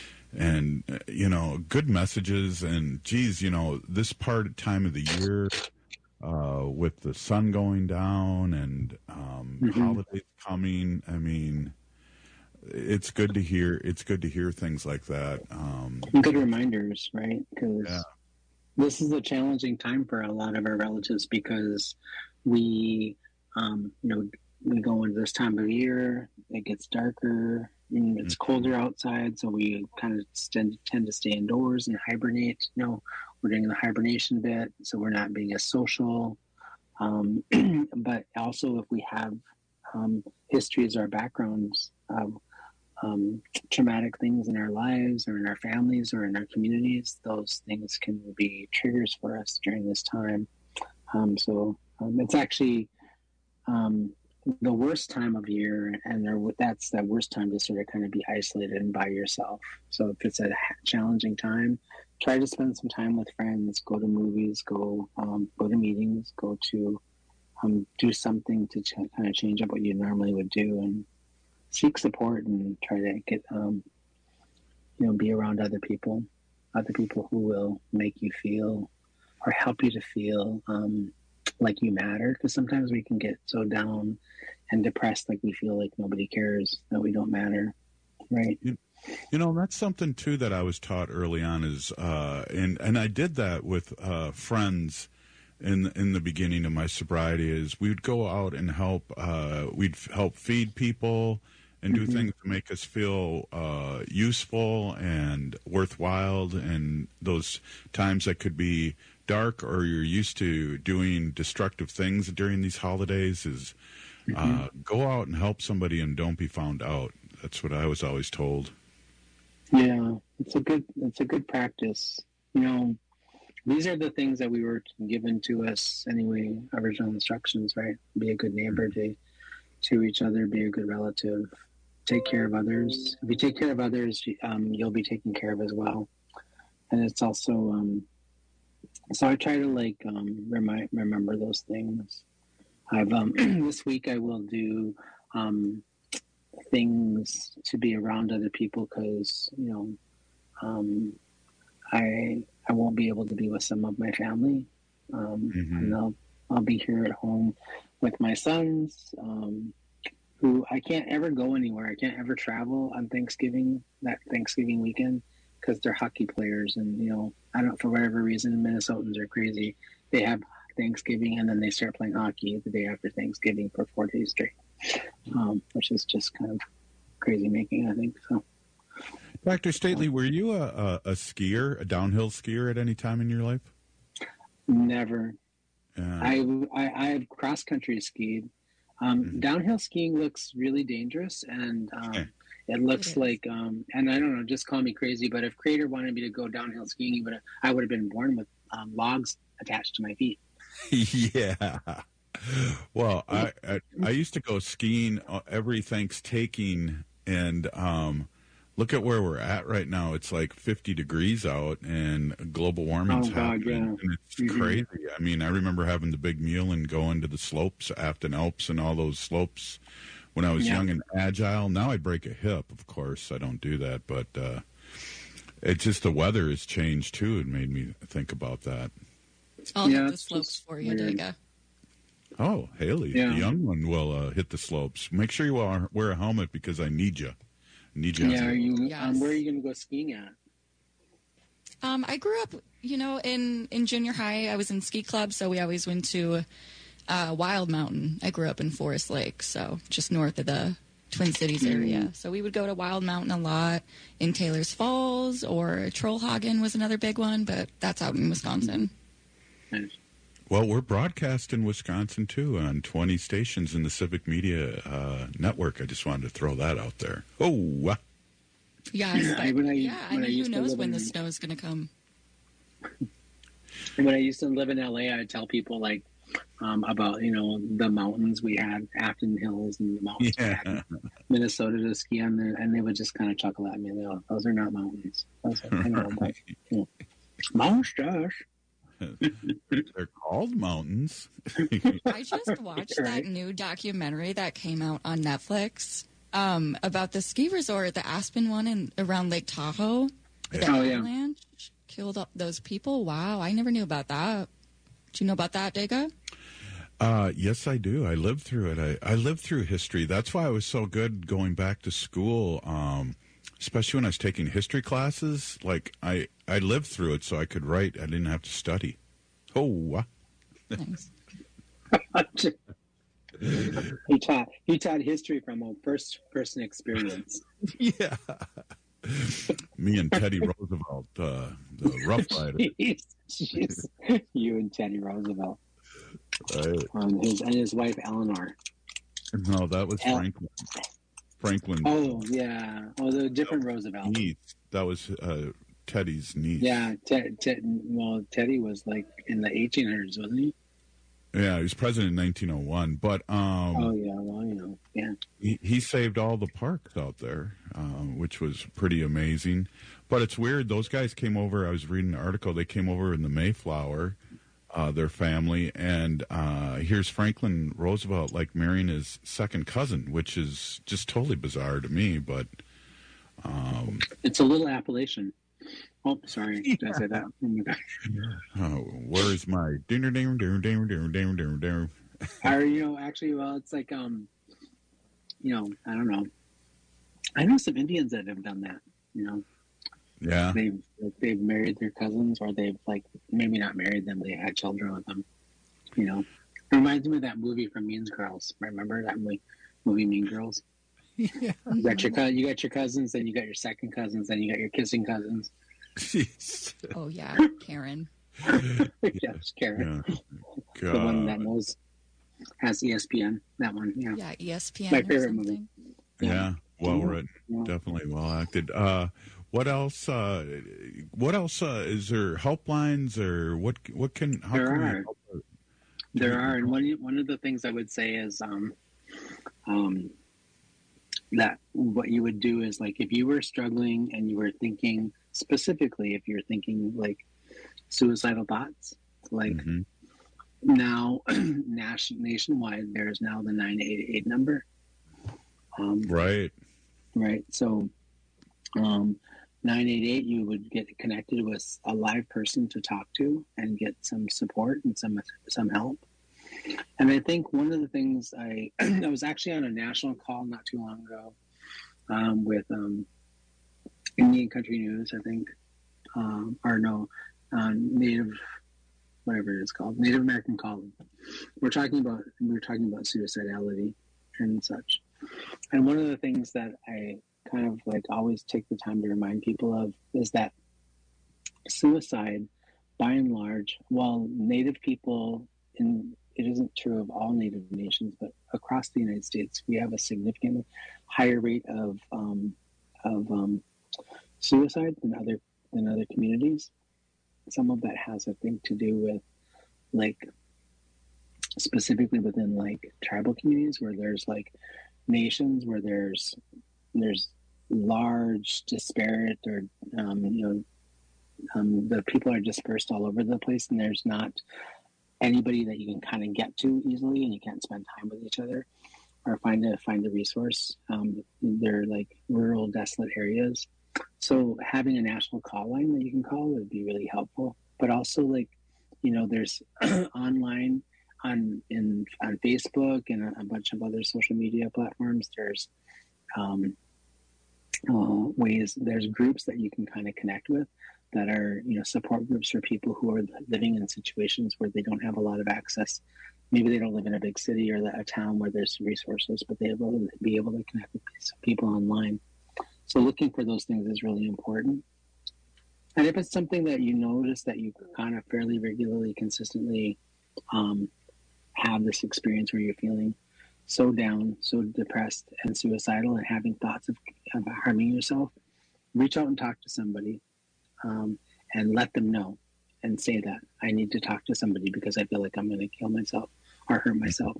And, uh, you know, good messages. And, geez, you know, this part time of the year uh, with the sun going down and um, mm-hmm. holidays coming, I mean, it's good to hear. It's good to hear things like that. Um, good reminders, right? Because yeah. this is a challenging time for a lot of our relatives because we, um, you know, we go into this time of year, it gets darker. It's colder outside, so we kind of tend, tend to stay indoors and hibernate. You know, we're doing the hibernation bit, so we're not being as social. Um, but also, if we have um, histories or backgrounds of um, traumatic things in our lives or in our families or in our communities, those things can be triggers for us during this time. Um, so um, it's actually um, the worst time of year, and there, that's the worst time to sort of kind of be isolated and by yourself. So if it's a challenging time, try to spend some time with friends, go to movies, go um, go to meetings, go to um, do something to ch- kind of change up what you normally would do, and seek support and try to get, um, you know, be around other people, other people who will make you feel or help you to feel um, like you matter, because sometimes we can get so down and depressed, like we feel like nobody cares, that we don't matter, right? You, you know, that's something too that I was taught early on is, uh, and and I did that with uh, friends in in the beginning of my sobriety. Is we'd go out and help, uh, we'd help feed people and do mm-hmm. things to make us feel uh, useful and worthwhile. And those times that could be dark, or you're used to doing destructive things during these holidays, is uh, mm-hmm. go out and help somebody and don't be found out. That's what I was always told. Yeah, it's a good it's a good practice. You know, these are the things that we were given to us anyway, original instructions, right? Be a good neighbor to to each other, be a good relative, take care of others. If you take care of others, um, you'll be taken care of as well. And it's also um, so I try to like um, remind, remember those things. I've um, this week I will do um, things to be around other people, because you know um, I I won't be able to be with some of my family, um, mm-hmm. and I'll I'll be here at home with my sons, um, who I can't ever go anywhere. I can't ever travel on Thanksgiving that Thanksgiving weekend, because they're hockey players, and you know, I don't, for whatever reason, Minnesotans are crazy. They have Thanksgiving and then they start playing hockey the day after Thanksgiving for four days straight, um, which is just kind of crazy making, I think. So, Doctor Stately, were you a, a, a skier, a downhill skier at any time in your life? Never. Yeah. I, I I have cross country skied. Um, mm-hmm. Downhill skiing looks really dangerous, and um, okay. It looks like, um, and I don't know, just call me crazy, but if Creator wanted me to go downhill skiing, he would I would have been born with um, logs attached to my feet. Yeah. Well, I, I I used to go skiing every Thanksgiving, and um, look at where we're at right now. It's like fifty degrees out, and global warming's oh, God, happening, yeah. and it's mm-hmm. crazy. I mean, I remember having the big meal and going to the slopes, Afton Alps, and all those slopes when I was yeah. young and agile. Now I'd break a hip, of course. I don't do that, but uh, it's just the weather has changed too. It made me think about that. I'll yeah, hit the slopes for you, Dega. Oh, Haley, yeah. the young one will uh, hit the slopes. Make sure you wear, wear a helmet, because I need you. I need you. Yeah, are you, yes. um, where are you going to go skiing at? Um, I grew up, you know, in, in junior high. I was in ski club, so we always went to uh, Wild Mountain. I grew up in Forest Lake, so just north of the Twin Cities area. Mm. So we would go to Wild Mountain a lot in Taylor's Falls, or Trollhagen was another big one, but that's out in Wisconsin. Nice. Well, we're broadcast in Wisconsin, too, on twenty stations in the Civic Media uh, Network. I just wanted to throw that out there. Oh, uh. Yes, but, when I, yeah, I when mean, I who knows when in, the snow is going to come. When I used to live in L A, I'd tell people, like, um, about, you know, the mountains we had, Afton Hills, and the mountains yeah. we had in Minnesota to ski on there, and they would just kind of chuckle at me. They go, those are not mountains. Those are, I know, but, you know, mustache. They're called mountains. I just watched that new documentary that came out on Netflix um, about the ski resort, the Aspen one in around Lake Tahoe. The oh, yeah. avalanche killed up those people. Wow, I never knew about that. Do you know about that, Dega? Uh, yes, I do. I lived through it. I, I lived through history. That's why I was so good going back to school, um, especially when I was taking history classes. Like, I, I lived through it so I could write. I didn't have to study. Oh, uh. Nice. he taught he taught history from a first person experience. Yeah. Me and Teddy Roosevelt, uh, the Rough Rider. Jeez, jeez. You and Teddy Roosevelt. Right. Um, his, and his wife, Eleanor. No, that was El- Franklin. Franklin. Oh, yeah. Oh, the different Roosevelt. Niece. That was uh, Teddy's niece. Yeah. Te- te- well, Teddy was like in the eighteen hundreds, wasn't he? Yeah, he was president in nineteen oh one. But um, oh yeah, well you know, yeah. He, he saved all the parks out there, um, which was pretty amazing. But it's weird. Those guys came over. I was reading an article. They came over in the Mayflower, uh, their family, and uh, here's Franklin Roosevelt like marrying his second cousin, which is just totally bizarre to me. But um, it's a little Appalachian. Oh, sorry. Did I say that? Oh, my God. Oh, where's my dinner, dinner, dinner, dinner, dinner, dinner, dinner, dinner? Or, you know, actually, well, it's like, um, you know, I don't know. I know some Indians that have done that, you know. Yeah. They've, they've married their cousins, or they've, like, maybe not married them, they had children with them, you know. It reminds me of that movie from Mean Girls. Remember that movie, movie Mean Girls? Yeah. You got your, you got your cousins, then you got your second cousins, then you got your kissing cousins. Jeez. Oh, yeah, Karen. Yes, Karen. Yeah. The one that knows has E S P N. That one, yeah. Yeah, E S P N. My favorite movie. Yeah, Yeah. well written, Yeah. definitely well acted. Uh, what else? Uh, what else uh, is there? Helplines or what? What can? How There can we are. help her? There are, and one one of the things I would say is, um, um, that what you would do is, like, if you were struggling and you were thinking specifically, if you're thinking like suicidal thoughts, like Mm-hmm. now nation, nationwide, there's now the nine eight eight number. Um, Right. Right. So, um, nine eight eight, you would get connected with a live person to talk to and get some support and some some help. And I think one of the things I I was actually on a national call not too long ago um, with um, Indian Country News, I think, um, or no, uh, Native, whatever it is called, Native American Calling. We're talking about we were talking about suicidality and such. And one of the things that I kind of like always take the time to remind people of is that suicide, by and large, while Native people, and it isn't true of all Native nations, but across the United States, we have a significantly higher rate of um, of um, suicide than other than other communities. Some of that has, I think, to do with like specifically within like tribal communities where there's like nations where there's there's large disparate or um, you know um, the people are dispersed all over the place, and there's not anybody that you can kind of get to easily, and you can't spend time with each other or find a find a resource. Um, they're like rural, desolate areas. So having a national call line that you can call would be really helpful. But also, like, you know, there's online on in on Facebook and a, a bunch of other social media platforms. There's um, uh, ways. There's groups that you can kind of connect with that are, you know, support groups for people who are living in situations where they don't have a lot of access. Maybe they don't live in a big city or a town where there's resources, but they will be able to connect with people online. So looking for those things is really important. And if it's something that you notice that you kind of fairly regularly, consistently um, have this experience where you're feeling so down, so depressed and suicidal and having thoughts of, of harming yourself, reach out and talk to somebody um, and let them know and say that I need to talk to somebody because I feel like I'm going to kill myself or hurt myself.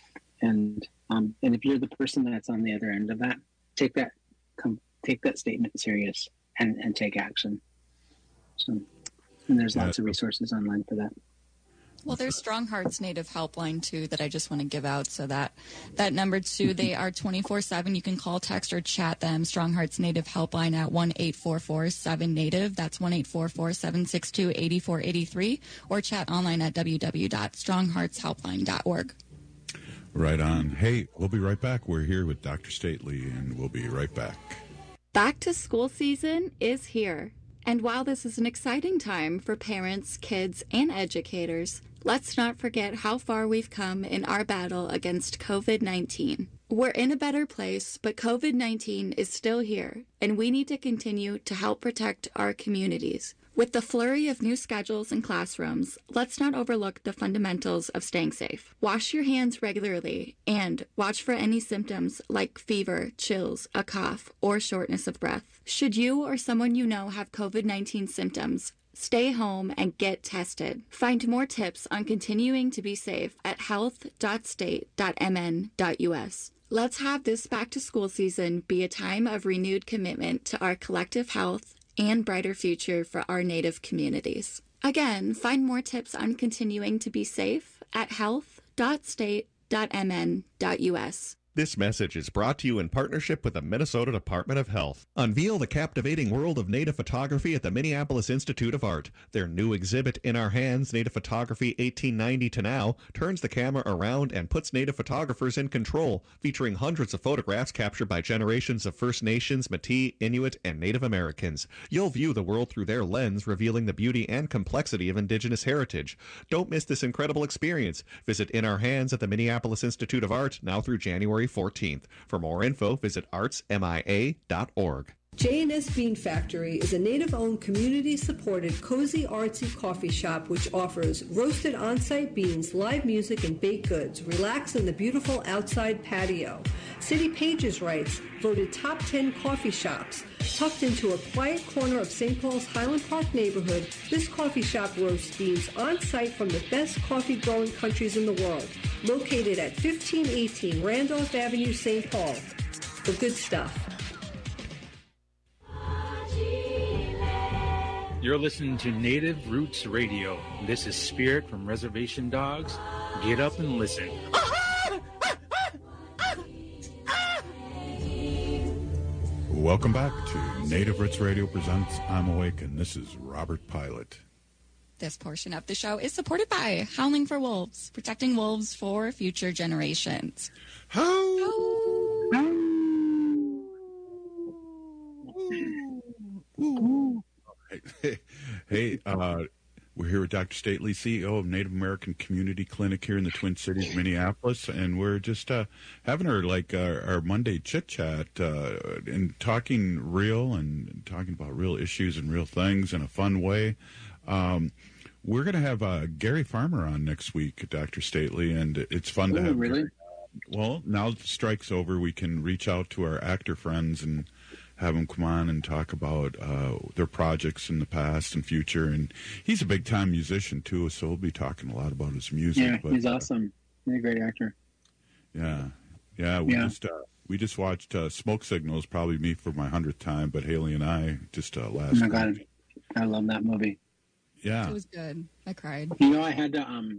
And um, and if you're the person that's on the other end of that, take that come, take that statement serious and, and take action. So, and there's lots of resources online for that. Well, there's Strong Hearts Native Helpline, too, that I just want to give out. So that that number, too, they are twenty-four seven. You can call, text, or chat them. Strong Hearts Native Helpline at one eight four four seven native. That's one eight four four seven six two eight four eight three. Or chat online at w w w dot strong hearts helpline dot org. Right on. Hey, we'll be right back. We're here with Doctor Stately, and we'll be right back. Back to school season is here. And while this is an exciting time for parents, kids, and educators, let's not forget how far we've come in our battle against covid nineteen. We're in a better place, but covid nineteen is still here, and we need to continue to help protect our communities. With the flurry of new schedules and classrooms, let's not overlook the fundamentals of staying safe. Wash your hands regularly and watch for any symptoms like fever, chills, a cough, or shortness of breath. Should you or someone you know have covid nineteen symptoms, stay home, and get tested. Find more tips on continuing to be safe at health dot state dot m n dot u s. Let's have this back-to-school season be a time of renewed commitment to our collective health and brighter future for our Native communities. Again, find more tips on continuing to be safe at health dot state dot m n dot u s. This message is brought to you in partnership with the Minnesota Department of Health. Unveil the captivating world of Native photography at the Minneapolis Institute of Art. Their new exhibit, In Our Hands, Native Photography eighteen ninety to Now, turns the camera around and puts Native photographers in control, featuring hundreds of photographs captured by generations of First Nations, Métis, Inuit, and Native Americans. You'll view the world through their lens, revealing the beauty and complexity of Indigenous heritage. Don't miss this incredible experience. Visit In Our Hands at the Minneapolis Institute of Art now through January fourteenth. For more info, visit arts mia dot org. J and S Bean Factory is a Native-owned, community-supported, cozy, artsy coffee shop which offers roasted on-site beans, live music, and baked goods. Relax in the beautiful outside patio. City Pages writes, voted top ten coffee shops. Tucked into a quiet corner of Saint Paul's Highland Park neighborhood, this coffee shop roasts beans on-site from the best coffee-growing countries in the world. Located at fifteen eighteen Randolph Avenue, Saint Paul. The good stuff. You're listening to Native Roots Radio. This is Spirit from Reservation Dogs. Get up and listen. Welcome back to Native Roots Radio presents I'm Awake, and this is Robert Pilot. This portion of the show is supported by Howling for Wolves, protecting wolves for future generations. How? Hey, hey uh, we're here with Doctor Stately, C E O of Native American Community Clinic here in the Twin Cities, Minneapolis, and we're just uh, having our like our, our Monday chit chat uh, and talking real and talking about real issues and real things in a fun way. Um, we're going to have uh, Gary Farmer on next week, Doctor Stately, and it's fun oh, to have. Really? Gary. Well, now the strike's over, we can reach out to our actor friends and have them come on and talk about uh, their projects in the past and future. And he's a big-time musician, too, so we'll be talking a lot about his music. Yeah, but, he's awesome. He's a great actor. Yeah. Yeah, we yeah. just uh, we just watched uh, Smoke Signals, probably me for my hundredth time, but Haley and I just uh, last Oh, my God. week. I love that movie. Yeah. It was good. I cried. You know, I had to um,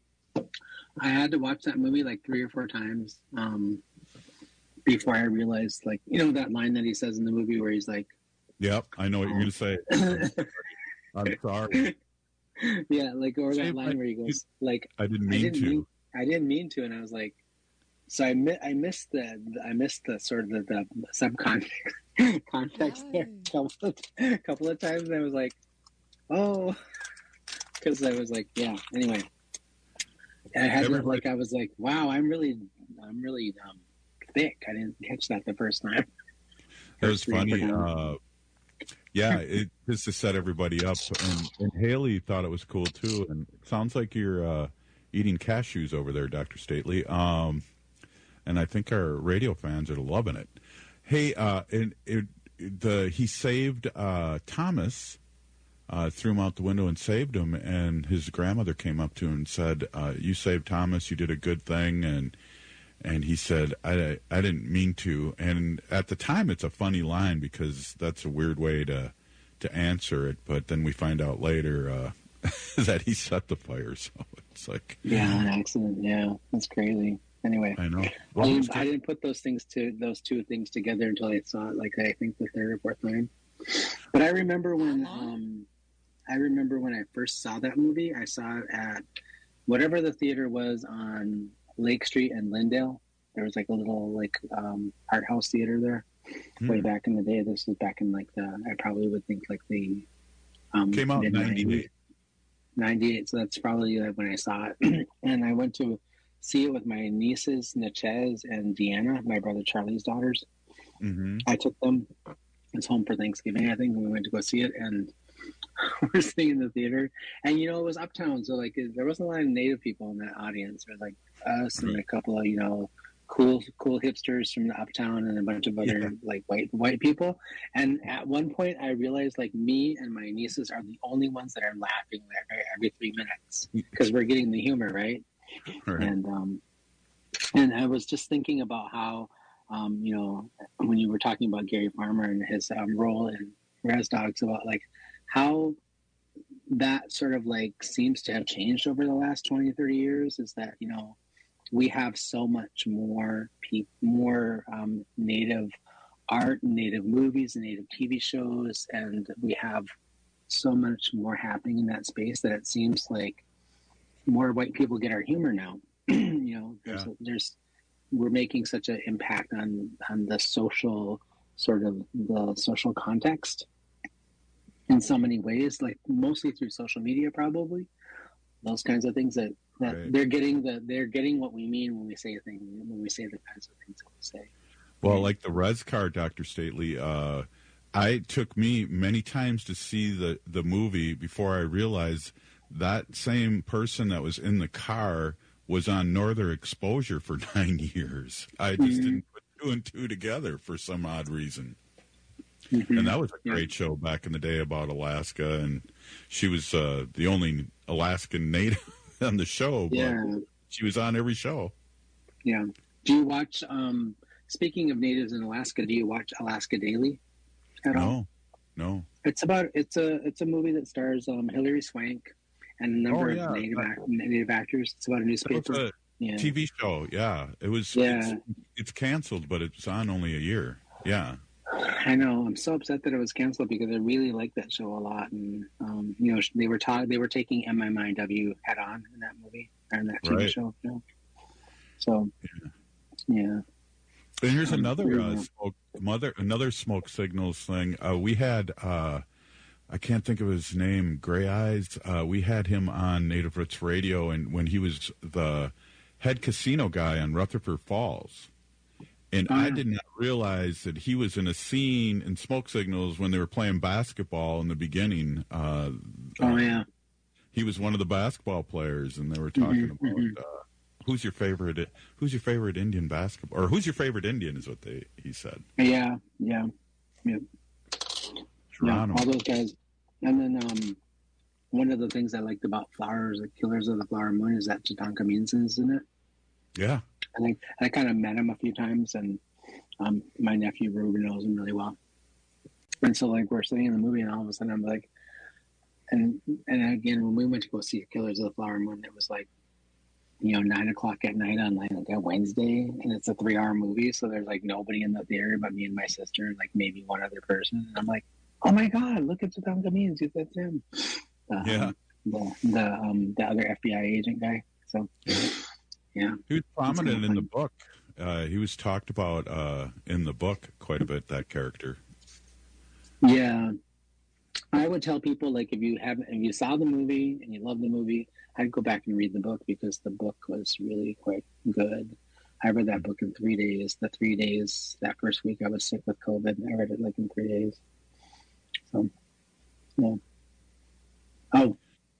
I had to watch that movie like three or four times um, before I realized, like, you know, that line that he says in the movie where he's like, "Yep, I know what you're going to say." I'm sorry. Yeah, like, or that line where he goes, like, I didn't mean I didn't to. Mean, I didn't mean to, and I was like, so I mi- I missed the I missed the sort of the, the subcontext context there a couple of, a couple of times. And I was like, oh, because I was like, yeah. Anyway, I had to, like I was like, wow, I'm really I'm really um, thick. I didn't catch that the first time. That was funny. Uh, yeah, it just to set everybody up, and, and Haley thought it was cool too. And it sounds like you're uh, eating cashews over there, Doctor Stately. Um, and I think our radio fans are loving it. Hey, uh, and it, the he saved uh, Thomas, uh, threw him out the window and saved him. And his grandmother came up to him and said, uh, "You saved Thomas. You did a good thing." And and he said, I, I didn't mean to. And at the time, it's a funny line because that's a weird way to to answer it. But then we find out later uh, that he set the fire. So it's like... Yeah, an accident. Yeah, that's crazy. Anyway, I know. Well, I, didn't, I didn't put those things to those two things together until I saw it, like, I think the third or fourth time. But I remember when um, I remember when I first saw that movie. I saw it at whatever the theater was on Lake Street and Lindale. There was like a little like um, art house theater there hmm. way back in the day. This was back in like the I probably would think like the um, came out in ninety-eight. ninety-eight. So that's probably like when I saw it, and I went to see it with my nieces Natchez and Deanna, my brother Charlie's daughters. Mm-hmm. I took them. I was home for Thanksgiving, I think, and we went to go see it, and we're sitting in the theater, and you know it was uptown, so like there wasn't a lot of Native people in that audience. There was like us and a couple of you know cool cool hipsters from the uptown and a bunch of other Yeah. like white white people. And at one point I realized like me and my nieces are the only ones that are laughing every, every three minutes because we're getting the humor, right? Right. And um and I was just thinking about how um you know, when you were talking about Gary Farmer and his um, role in Res Dogs, about like how that sort of like seems to have changed over the last twenty, thirty years, is that, you know, we have so much more pe- more um, native art, native movies, native T V shows, and we have so much more happening in that space that it seems like more white people get our humor now. You know, there's, Yeah. there's we're making such an impact on on the social sort of the social context in so many ways, like mostly through social media, probably those kinds of things that. That Right. they're getting the they're getting what we mean when we say a thing when we say the kinds of things that we say. Well, like the Res car, Doctor Stately, uh, I it took me many times to see the, the movie before I realized that same person that was in the car was on Northern Exposure for nine years. I just Mhm. didn't put two and two together for some odd reason. Mhm. And that was a great show back in the day about Alaska, and she was uh, the only Alaskan native on the show, but Yeah. she was on every show. Yeah. Do you watch? Um, speaking of natives in Alaska, do you watch Alaska Daily at all? No, no. It's about it's a it's a movie that stars um, Hilary Swank and a number Oh, yeah. of native I- act, native actors. It's about a That newspaper. was a Yeah. T V show, yeah. It was. Yeah. It's, it's canceled, but it's on only a year. Yeah. I know. I'm so upset that it was canceled because I really liked that show a lot, and um, you know they were ta- they were taking M M I W head on in that movie or in that T V Right. show. You know? So, yeah. And here's Um, another uh, yeah. smoke, mother, another smoke signals thing. Uh, we had, uh, I can't think of his name, Gray Eyes. Uh, we had him on Native Roots Radio, and when he was the head casino guy on Rutherford Falls. And Oh, I yeah. did not realize that he was in a scene in Smoke Signals when they were playing basketball in the beginning. Uh, Oh yeah. he was one of the basketball players, and they were talking Mhm, about mhm. uh, who's your favorite, who's your favorite Indian basketball, or who's your favorite Indian is what they he said. Yeah. Yeah. Yeah. Yeah, Geronimo. all those guys. And then um, one of the things I liked about Flowers, the Killers of the Flower Moon, is that Tatanka Meanson's in it. Yeah. I think I kind of met him a few times, and um, my nephew Ruben knows him really well. And so, like, we're sitting in the movie, and all of a sudden, I'm like, and and again, when we went to go see Killers of the Flower Moon, it was like, you know, nine o'clock at night on like a Wednesday, and it's a three-hour movie, so there's like nobody in the theater but me and my sister, and like maybe one other person. And I'm like, oh my god, look at Tatanka Means, that's him. Uh, Yeah. The the um the other F B I agent guy. So. Yeah. He was prominent kinda in the book. Uh, he was talked about uh, in the book quite a bit, that character. Yeah, I would tell people, like, if you haven't, if you saw the movie and you love the movie, I'd go back and read the book because the book was really quite good. I read that book in three days. The three days that first week I was sick with COVID, I read it like in three days. So, yeah. Oh,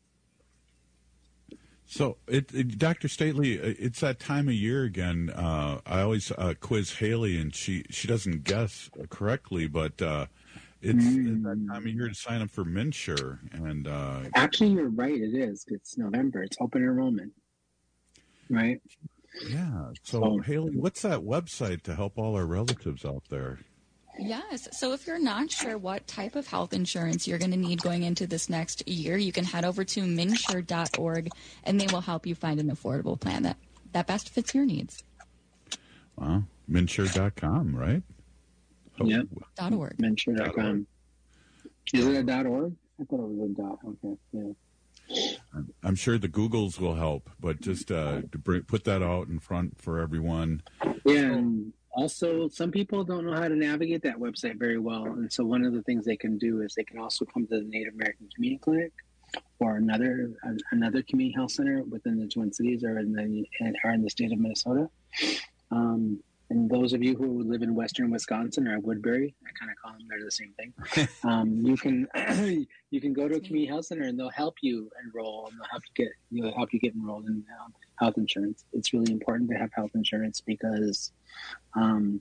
So, it, it, Doctor Stately, it's that time of year again. Uh, I always uh, quiz Haley, and she, she doesn't guess correctly, but uh, it's, Mm. it's that time of year to sign up for MNsure. And uh, actually, you're right. It is. It's November. It's open enrollment, right? yeah, so Oh. Haley, what's that website to help all our relatives out there? Yes. So if you're not sure what type of health insurance you're going to need going into this next year, you can head over to minsure dot org and they will help you find an affordable plan that, that best fits your needs. Wow, minsure dot com, right? Oh, Yep. Dot .org. Minsure dot com. Is it a dot .org? I thought it was a dot. Okay. Yeah. I'm- I'm sure the Googles will help, but just uh, to bring, put that out in front for everyone. Yeah, and also some people don't know how to navigate that website very well, and so one of the things they can do is they can also come to the Native American Community Clinic or another another community health center within the Twin Cities or in the or in the state of Minnesota, um, and those of you who live in Western Wisconsin or Woodbury, I kind of call them, they're the same thing. um, you can you can go to a community health center and they'll help you enroll, and they'll help you get you know, help you get enrolled in um, health insurance. It's really important to have health insurance because, um,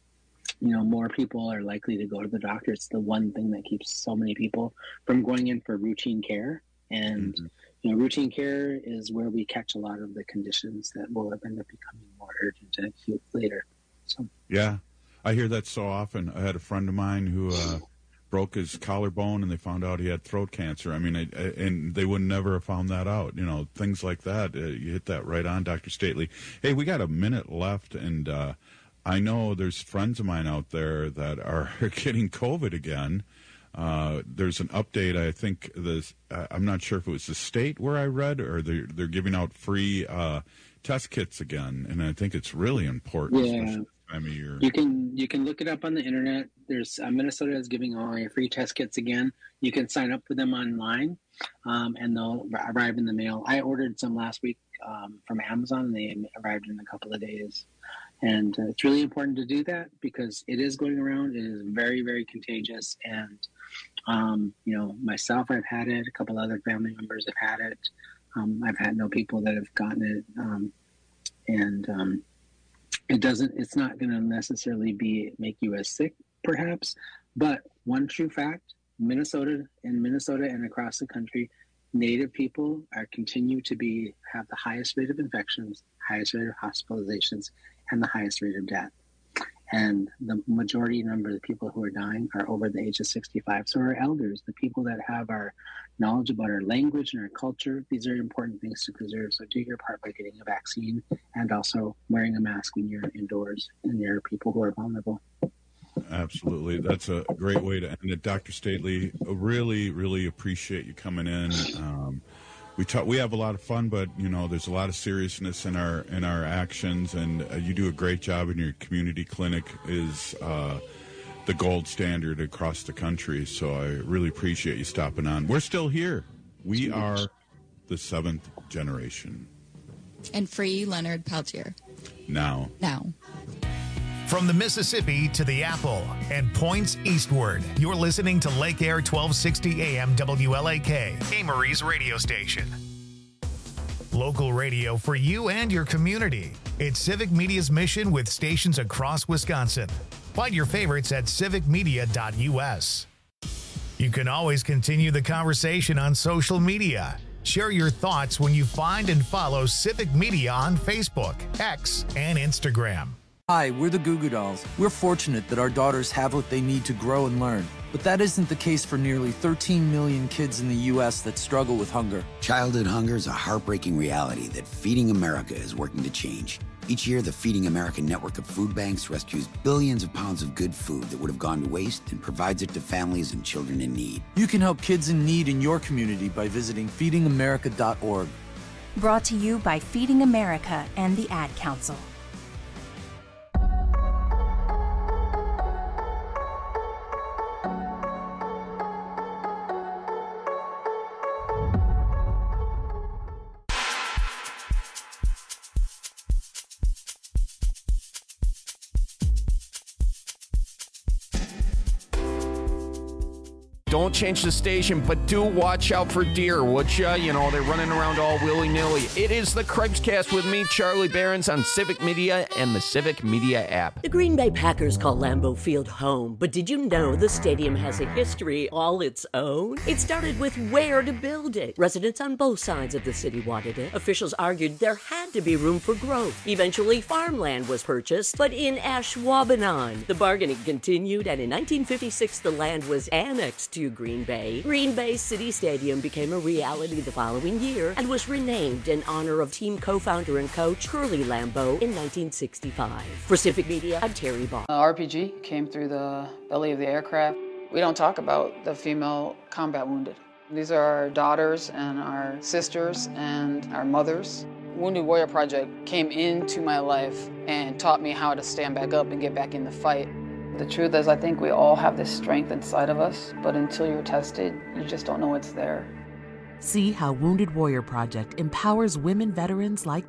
you know, more people are likely to go to the doctor. It's the one thing that keeps so many people from going in for routine care. And, mm-hmm. you know, routine care is where we catch a lot of the conditions that will end up becoming more urgent and acute later. So, yeah, I hear that so often. I had a friend of mine who uh, broke his collarbone and they found out he had throat cancer. I mean, I, I, and they would never have found that out. You know, things like that. Uh, you hit that right on, Doctor Stately. Hey, we got a minute left, and uh, I know there's friends of mine out there that are getting COVID again. Uh, there's an update. I think this. Uh, I'm not sure if it was the state where I read, or they're they're giving out free uh, test kits again, and I think it's really important. Yeah, especially this time of year. You can you can look it up on the internet. There's uh, Minnesota is giving away free test kits again. You can sign up for them online, um, and they'll arrive in the mail. I ordered some last week um, from Amazon, and they arrived in a couple of days. And uh, it's really important to do that because it is going around. It is very, very contagious. And, um, you know, myself, I've had it. A couple other family members have had it. Um, I've had no people that have gotten it. Um, and um, it doesn't, it's not going to necessarily be make you as sick, perhaps. But one true fact, Minnesota, in Minnesota and across the country, Native people are continue to be have the highest rate of infections, highest rate of hospitalizations, and the highest rate of death. And the majority number of the people who are dying are over the age of sixty-five. So our elders, the people that have our knowledge about our language and our culture, these are important things to preserve. So do your part by getting a vaccine and also wearing a mask when you're indoors and there are people who are vulnerable. Absolutely. That's a great way to end it. Doctor Stately, really, really appreciate you coming in. Um, we talk, we have a lot of fun, but, you know, there's a lot of seriousness in our in our actions, and uh, you do a great job, and your community clinic is uh, the gold standard across the country. So I really appreciate you stopping on. We're still here. We are the seventh generation. And free Leonard Peltier. Now. Now. From the Mississippi to the Apple and points eastward, you're listening to Lake Air twelve sixty A M W L A K, Amory's radio station. Local radio for you and your community. It's Civic Media's mission with stations across Wisconsin. Find your favorites at civic media dot u s. You can always continue the conversation on social media. Share your thoughts when you find and follow Civic Media on Facebook, X, and Instagram. Hi, we're the Goo Goo Dolls. We're fortunate that our daughters have what they need to grow and learn. But that isn't the case for nearly thirteen million kids in the U S that struggle with hunger. Childhood hunger is a heartbreaking reality that Feeding America is working to change. Each year, the Feeding America network of food banks rescues billions of pounds of good food that would have gone to waste and provides it to families and children in need. You can help kids in need in your community by visiting feeding america dot org. Brought to you by Feeding America and the Ad Council. Don't change the station, but do watch out for deer, would ya? You know, they're running around all willy-nilly. It is the Craigscast with me, Charlie Behrens, on Civic Media and the Civic Media app. The Green Bay Packers call Lambeau Field home, but did you know the stadium has a history all its own? It started with where to build it. Residents on both sides of the city wanted it. Officials argued there had to be room for growth. Eventually, farmland was purchased, but in Ashwaubenon. The bargaining continued, and in nineteen fifty-six, the land was annexed to Green Bay. Green Bay City Stadium became a reality the following year and was renamed in honor of team co-founder and coach Curly Lambeau in nineteen sixty-five. For Civic Media, I'm Terry Barr. Uh, R P G came through the belly of the aircraft. We don't talk about the female combat wounded. These are our daughters and our sisters and our mothers. Wounded Warrior Project came into my life and taught me how to stand back up and get back in the fight. The truth is, I think we all have this strength inside of us, but until you're tested, you just don't know it's there. See how Wounded Warrior Project empowers women veterans like Beth.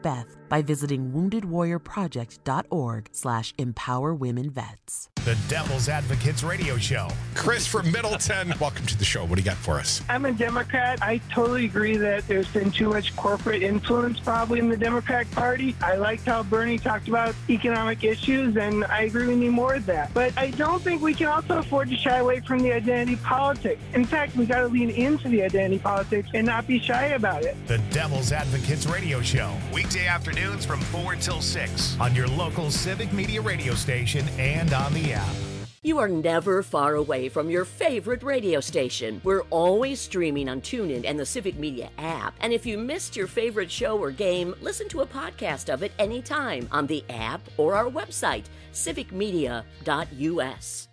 by visiting wounded warrior project dot org slash empower women vets. The Devil's Advocates Radio Show. Chris from Middleton, welcome to the show. What do you got for us? I'm a Democrat. I totally agree that there's been too much corporate influence probably in the Democratic Party. I liked how Bernie talked about economic issues, and I agree we need more of that. But I don't think we can also afford to shy away from the identity politics. In fact, we got to lean into the identity politics and not be shy about it. The Devil's Advocates Radio Show. Weekday afternoons from four till six on your local Civic Media radio station and on the app. You are never far away from your favorite radio station. We're always streaming on TuneIn and the Civic Media app. And if you missed your favorite show or game, listen to a podcast of it anytime on the app or our website, civic media dot u s.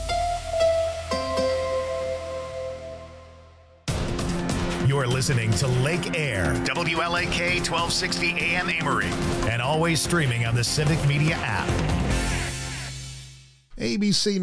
You're listening to Lake Air, W L A K twelve sixty A M Amory, and always streaming on the Civic Media app. A B C